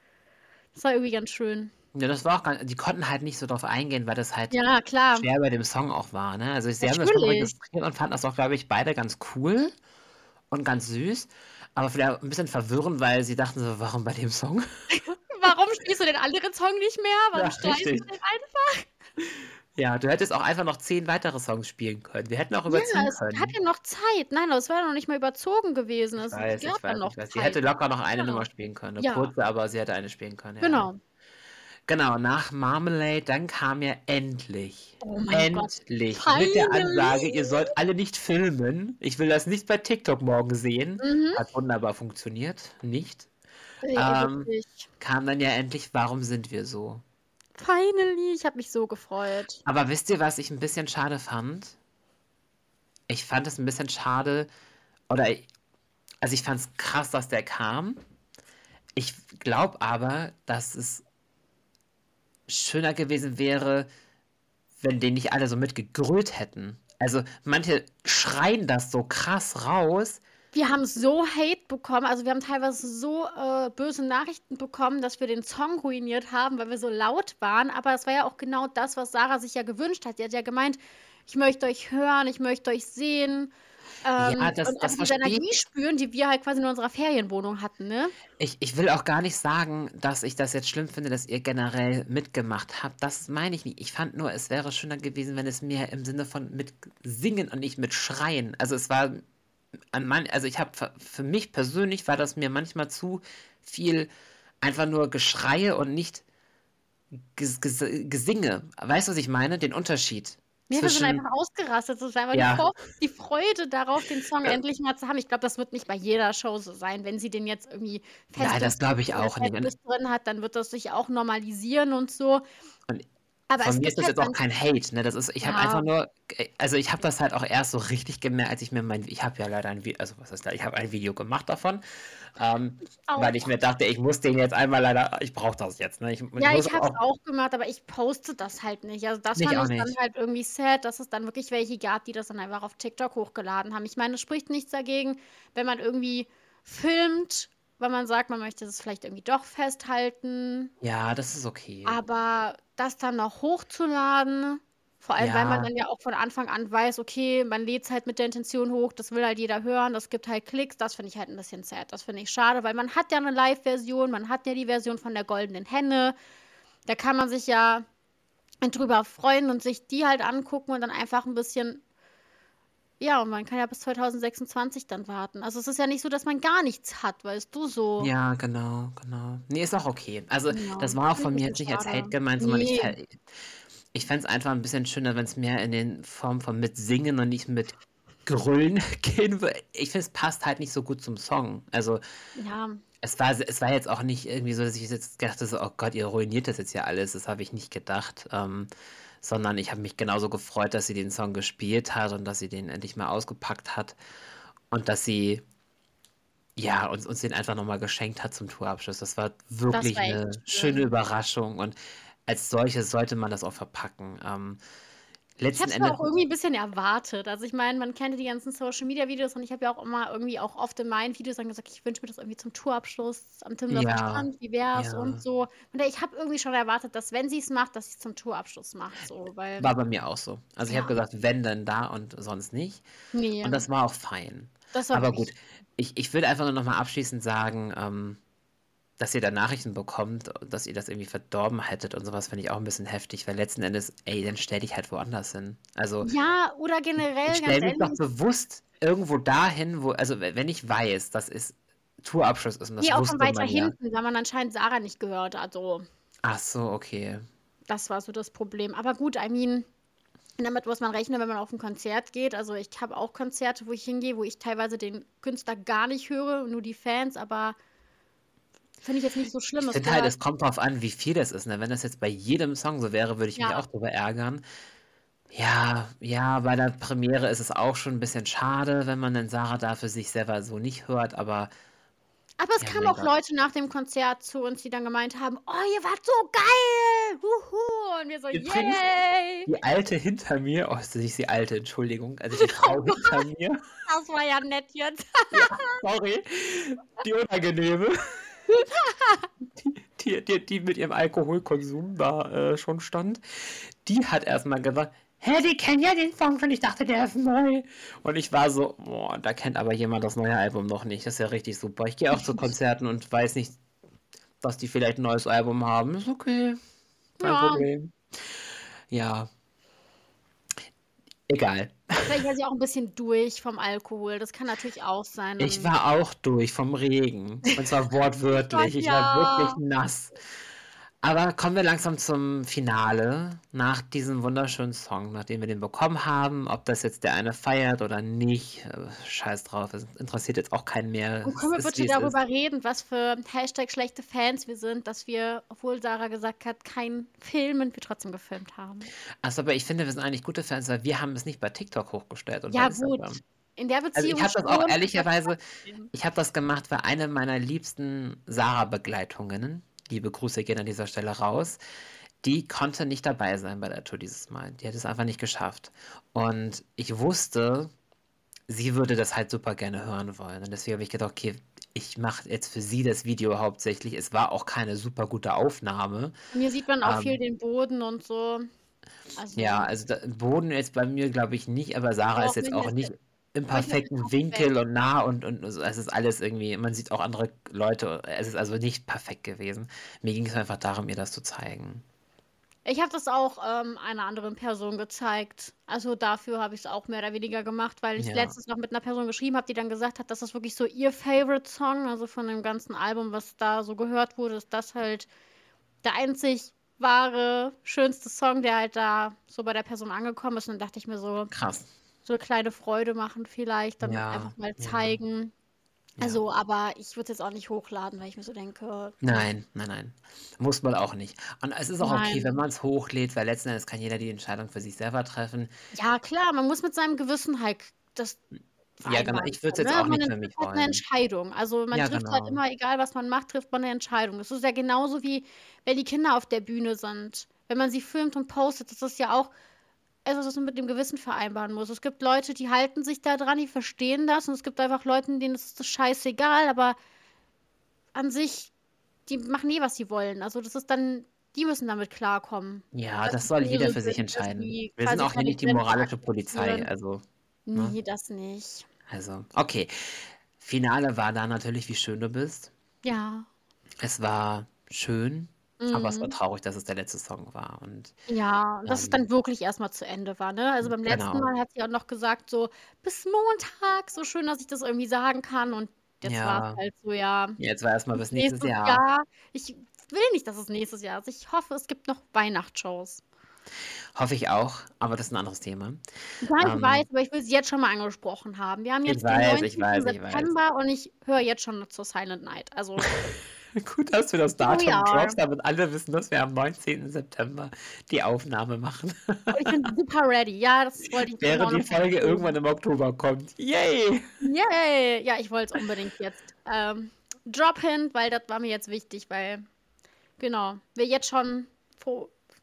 Das war irgendwie ganz schön. Ja, das war auch gar die konnten halt nicht so drauf eingehen, weil das halt Ja, klar. schwer bei dem Song auch war, ne? Also, sie haben das schon Natürlich. registriert und fanden das auch, glaube ich, beide ganz cool und ganz süß, aber vielleicht 'n bisschen verwirrend, weil sie dachten so: „Warum bei dem Song?“ „Warum spielst du den anderen Song nicht mehr? Ja, Warum streichst richtig. du den einfach?“ Ja, du hättest auch einfach noch zehn weitere Songs spielen können. Wir hätten auch Ja, überziehen es gab können. ja noch Zeit. Nein, das war ja noch nicht mal überzogen gewesen. Ich Es weiß, gab ich ja weiß, noch ich weiß. Sie Zeit. hätte locker noch eine Ja. Nummer spielen können, 'ne Ja. kurze, aber sie hätte eine spielen können, ja. Genau. Genau, nach Marmalade, dann kam ja endlich, Oh mein Gott, endlich mit der Ansage: „Ihr finally. sollt alle nicht filmen. Ich will das nicht bei TikTok morgen sehen.“ Mhm. Hat wunderbar funktioniert, nicht. Ey, Ähm, wirklich. kam dann ja endlich „Warum sind wir so?“ Finally, ich habe mich so gefreut. Aber wisst ihr, was ich 'n bisschen schade fand? Ich fand es 'n bisschen schade oder i also, ich fand's krass, dass der kam. Ich glaube aber, dass es schöner gewesen wäre, wenn den nicht alle so mit gegrölt hätten. Also, manche schreien das so krass raus. Wir haben so Hate bekommen, also, wir haben teilweise so, äh, böse Nachrichten bekommen, dass wir den Song ruiniert haben, weil wir so laut waren, aber es war ja auch genau das, was Sarah sich ja gewünscht hat. Sie hat ja gemeint: „Ich möchte euch hören, ich möchte euch sehen, Ja, ähm, das und einfach das diese verstehe Energie ich. spüren“, die wir halt quasi in unserer Ferienwohnung hatten, ne? Ich ich will auch gar nicht sagen, dass ich das jetzt schlimm finde, dass ihr generell mitgemacht habt. Das meine ich nicht. Ich fand nur, es wäre schöner gewesen, wenn es mehr im Sinne von mit Singen und nicht mit Schreien also, es war an man also, ich habe für für mich persönlich war das mir manchmal zu viel einfach nur Geschreie und nicht Ges Ges Gesinge. Weißt du, was ich meine? Den Unterschied Ne, wir sind zwischen einfach ausgerastet. Das war einfach die ja. Vor die Freude darauf, den Song Äh endlich mal zu haben. Ich glaube, das wird nicht bei jeder Show so sein. Wenn sie den jetzt irgendwie Nein, fest im das glaube ich in der auch nicht. Und Setlist drin hat, dann wird das sich auch normalisieren und so. und Aber von es mir ist gibt das halt jetzt auch manch kein Hate, ne? Das ist ich habe ja. einfach nur äh, also, ich habe das halt auch erst so richtig gemerkt, als ich mir mein ich habe ja leider ein Vi also, was heißt leider, ich habe ein Video gemacht davon, ähm, Ich weil ich auch. mir dachte, ich muss den jetzt einmal leider ich brauche das jetzt, ne? Ich ich Ja, muss ich habe es auch auch gemacht, aber ich poste das halt nicht. Also, das nicht fand auch ich dann nicht. halt irgendwie sad, dass es dann wirklich welche gab, die das dann einfach auf TikTok hochgeladen haben. Ich meine, es spricht nichts dagegen, wenn man irgendwie filmt, weil man sagt, man möchte das vielleicht irgendwie doch festhalten. Ja, das ist okay. Aber das dann noch hochzuladen, vor allem, weil man Ja. dann ja auch von Anfang an weiß, okay, man lädt's halt mit der Intention hoch, das will halt jeder hören, das gibt halt Klicks, das finde ich halt 'n bisschen sad. Das finde ich schade, weil man hat ja 'ne Liveversion, man hat ja die Version von der Goldenen Henne. Da kann man sich ja drüber freuen und sich die halt angucken und dann einfach 'n bisschen ja, und man kann ja bis zweitausendsechsundzwanzig dann warten. Also, es ist ja nicht so, dass man gar nichts hat, weißt du, so. Ja, genau, genau. Ne, ist auch okay. Also, Ja, das war auch finde ich von mir bisschen jetzt nicht als Hate schade. gemeint, sondern ich Ne. fä ich fände es einfach 'n bisschen schöner, wenn's mehr in den Form von mit Singen und nicht mit Grölen gehen wür ich finde, es passt halt nicht so gut zum Song. Also, Ja. es war s es war jetzt auch nicht irgendwie so, dass ich jetzt dachte so: „Oh Gott, ihr ruiniert das jetzt hier alles.“ Das habe ich nicht gedacht, ähm, sondern ich habe mich genauso gefreut, dass sie den Song gespielt hat und dass sie den endlich mal ausgepackt hat und dass sie ja, uns uns den einfach noch mal geschenkt hat zum Tourabschluss. Das war Das wirklich war echt 'ne schöne schön. Überraschung und als solches sollte man das auch verpacken. Ähm, Ich habe letzten es mir Endes auch irgendwie 'n bisschen erwartet. Also, ich meine, man kennt ja die ganzen Social-Media-Videos und ich habe ja auch immer irgendwie auch oft in meinen Videos dann gesagt: „Ich wünsche mir das irgendwie zum Tourabschluss am Timmendorfer ja, Strand, wie wär's?“ und ja, so. Und ich habe irgendwie schon erwartet, dass, wenn sie's macht, dass sie's zum Tourabschluss macht, so, weil war bei mir auch so. Also, ich habe ja, gesagt: „Wenn, dann da und sonst nicht." Und ne, das war auch fein. das war Aber gut, wirklich ich ich würde einfach nur noch mal abschließend sagen, ähm, dass ihr da Nachrichten bekommt, dass ihr das irgendwie verdorben hättet und so was, finde ich auch 'n bisschen heftig, weil letzten Endes, ey, dann stell dich halt woanders hin. Also, ja, oder ich generell, ganz stelle mich doch ehrlich, bewusst irgendwo dahin, wo also, we wenn ich weiß, dass es Tourabschluss ist und ne, das auch von wusste weiter man ja. hinten, weil man anscheinend Sarah nicht gehört hat, so. Ach so, okay. Das war so das Problem. Aber gut, I mean, damit muss man rechnen, wenn man auf 'n Konzert geht. Also, ich habe auch Konzerte, wo ich hingehe, wo ich teilweise den Künstler gar nicht höre, nur die Fans, aber finde ich jetzt nicht so schlimm. Ich Es finde halt, gehört es kommt drauf an, wie viel das ist, ne? Wenn das jetzt bei jedem Song so wäre, würde ich mich ja, auch drüber ärgern. Ja, ja, bei der Premiere ist es auch schon 'n bisschen schade, wenn man dann Sarah da für sich selber so nicht hört, aber aber es ja, kamen mein auch Gott. Leute nach dem Konzert zu uns, die dann gemeint haben: „Oh, ihr wart so geil, wuhu!“ Und wir so: Übrigens, „Yay!“ die Alte hinter mir oh, ist nicht die Alte, Entschuldigung, also die Oh Frau Gott, hinter mir, das war ja nett jetzt. ja, sorry, die Unangenehme, die die die mit ihrem Alkoholkonsum da, äh, schon stand, die hat erst mal gesagt: „Hä, die kennen ja den Song schon, ich dachte, der ist neu." Und ich war so: „Boah, da kennt aber jemand das neue Album noch nicht. Das ist ja richtig super." Ich gehe auch zu Konzerten und weiß nicht, dass die vielleicht 'n neues Album haben. Ist okay, kein Ja, Problem. Ja, egal. vielleicht war sie auch 'n bisschen durch vom Alkohol. Das kann natürlich auch sein, Ich dann war auch durch vom Regen, und zwar oh Gott, wortwörtlich. Ich war wirklich ja. nass. Aber kommen wir langsam zum Finale nach diesem wunderschönen Song, nachdem wir den bekommen haben. Ob das jetzt der eine feiert oder nicht, äh, scheiß drauf, es interessiert jetzt auch keinen mehr. Und Es können wir ist, bitte wie es ist. darüber reden, was für Hashtag schlechte Fans wir sind, dass wir, obwohl Sarah gesagt hat, kein Filmen, wir trotzdem gefilmt haben. Ach so, aber ich finde, wir sind eigentlich gute Fans, weil wir haben es nicht bei TikTok hochgestellt und bei Ja gut, Instagram. in der Also, ich Beziehung habe das auch schon, aber ehrlicherweise trotzdem. ich habe das gemacht, weil eine meiner liebsten Sarah-Begleitungen, liebe Grüße gehen an dieser Stelle raus, die konnte nicht dabei sein bei der Tour dieses Mal. Die hat es einfach nicht geschafft. Und ich wusste, sie würde das halt super gerne hören wollen. Und deswegen habe ich gedacht: „Okay, ich mache jetzt für sie das Video hauptsächlich." Es war auch keine super gute Aufnahme. Von mir sieht man auch viel Ähm, den Boden und so. ja, Also, also da Boden jetzt bei mir, glaube ich, nicht, aber Sarah ist doch, jetzt auch manchmal ist der nicht im manchmal ist der perfekten Kopf weg. Winkel und nah und und so. Es ist alles irgendwie, man sieht auch andere Leute. Es ist also nicht perfekt gewesen. Mir ging es einfach darum, ihr das zu zeigen. Ich habe das auch, ähm, einer anderen Person gezeigt. Also, dafür habe ich's auch mehr oder weniger gemacht, weil ich Ja, letztens noch mit 'ner Person geschrieben habe, die dann gesagt hat, dass das wirklich so ihr Favorite Song, also von dem ganzen Album, was da so gehört wurde, ist das halt der einzig wahre, schönste Song, der halt da so bei der Person angekommen ist. Und dann dachte ich mir so, krass. so 'ne kleine Freude machen vielleicht, dann einfach Ja, mal ja, zeigen. ja. Also, aber ich würde es jetzt auch nicht hochladen, weil ich mir so denke: „Ne, Nein, nein, nein. Muss man auch nicht. Und es ist auch okay, wenn nein.“ man's hochlädt, weil letzten Endes kann jeder die Entscheidung für sich selber treffen. Ja klar, man muss mit seinem Gewissen halt das Ja, genau, vereinbaren ich würde es können, jetzt ne? auch Man nicht für trifft mich halt 'ne wollen. Entscheidung. Also, man Ja, trifft halt genau. immer, egal was man macht, trifft man 'ne Entscheidung. Das ist ja genauso wie, wenn die Kinder auf der Bühne sind. Wenn man sie filmt und postet, das ist ja auch etwas, was man mit dem Gewissen vereinbaren muss. Es gibt Leute, die halten sich da dran, die verstehen das, und es gibt einfach Leuten, denen ist das scheißegal, aber an sich, die machen eh, was sie wollen. Also, das ist dann, die müssen damit klarkommen, Ja, dass das sie soll jeder böse für sich sind, dass entscheiden. sie Wir sind quasi auch hier keine nicht die Grenze moralische Polizei, akzeptieren. also, ne? Ne, das nicht. Also, okay. Finale war da natürlich, wie schön du bist. Ja. Es war schön, aber es war Mhm. traurig, dass es der letzte Song war und, Ja, und dass es ähm dann wirklich erst mal zu Ende war, ne? Also, beim letzten genau. Mal hat sie auch noch gesagt so: „Bis Montag, so schön, dass ich das irgendwie sagen kann.“ Und jetzt war's Ja, halt so, ja, jetzt war erst mal bis bis nächstes nächstes Jahr. Jahr. Ich will nicht, dass es nächstes Jahr ist. Ich hoffe, es gibt noch Weihnachtsshows. Hoffe ich auch, aber das ist 'n anderes Thema. Ja, ich weiß, Ähm, aber ich will sie jetzt schon mal angesprochen haben. Wir haben ich jetzt den weiß, ich neunzehnten weiß, ich weiß. September und ich höre jetzt schon zur Silent Night. Also, Gut, dass du das here we Datum are. droppst, damit alle wissen, dass wir am neunzehnten September die Aufnahme machen. Und ich bin super ready. Ja, das wollte ich jetzt eben auch Während die noch mal Folge irgendwann betonen. im Oktober kommt. Yay! Yay! Ja, ich wollte es unbedingt jetzt, ähm, droppen, weil das war mir jetzt wichtig, weil genau, wir jetzt schon froh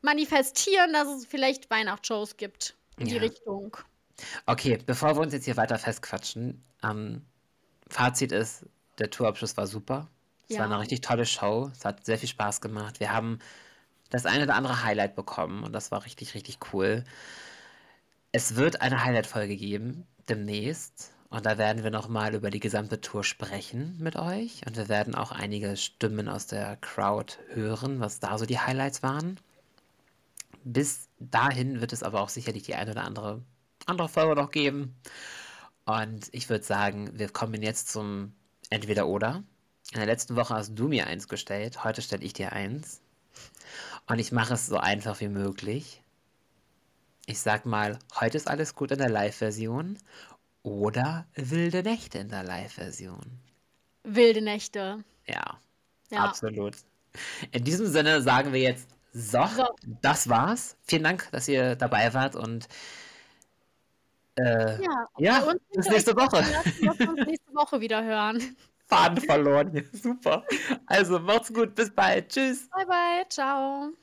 manifestieren, dass es vielleicht Weihnachtsshows gibt in die Ja. Richtung. Okay, bevor wir uns jetzt hier weiter festquatschen, ähm, Fazit ist, der Tourabschluss war super. Es war eine Ja. richtig tolle Show. Es hat sehr viel Spaß gemacht. Wir haben das eine oder andere Highlight bekommen und das war richtig, richtig cool. Es wird eine Highlight-Folge geben, demnächst. Und da werden wir nochmal über die gesamte Tour sprechen mit euch. Und wir werden auch einige Stimmen aus der Crowd hören, was da so die Highlights waren. Bis dahin wird es aber auch sicherlich die eine oder andere andere Folge noch geben. Und ich würde sagen, wir kommen jetzt zum Entweder-Oder. In der letzten Woche hast du mir eins gestellt, heute stelle ich dir eins. Und ich mache es so einfach wie möglich. Ich sag mal, heute ist alles gut in der Live-Version oder Wilde Nächte in der Live-Version. Wilde Nächte. Ja, Ja. absolut. In diesem Sinne sagen wir jetzt, so, So. das war's. Vielen Dank, dass ihr dabei wart und äh, Ja, ja, bei uns bis sind wir nächste euch Woche. lassen, dass wir uns nächste Woche wieder hören. Faden verloren hier. Super. Also macht's gut, bis bald. Tschüss. Bye, bye, ciao.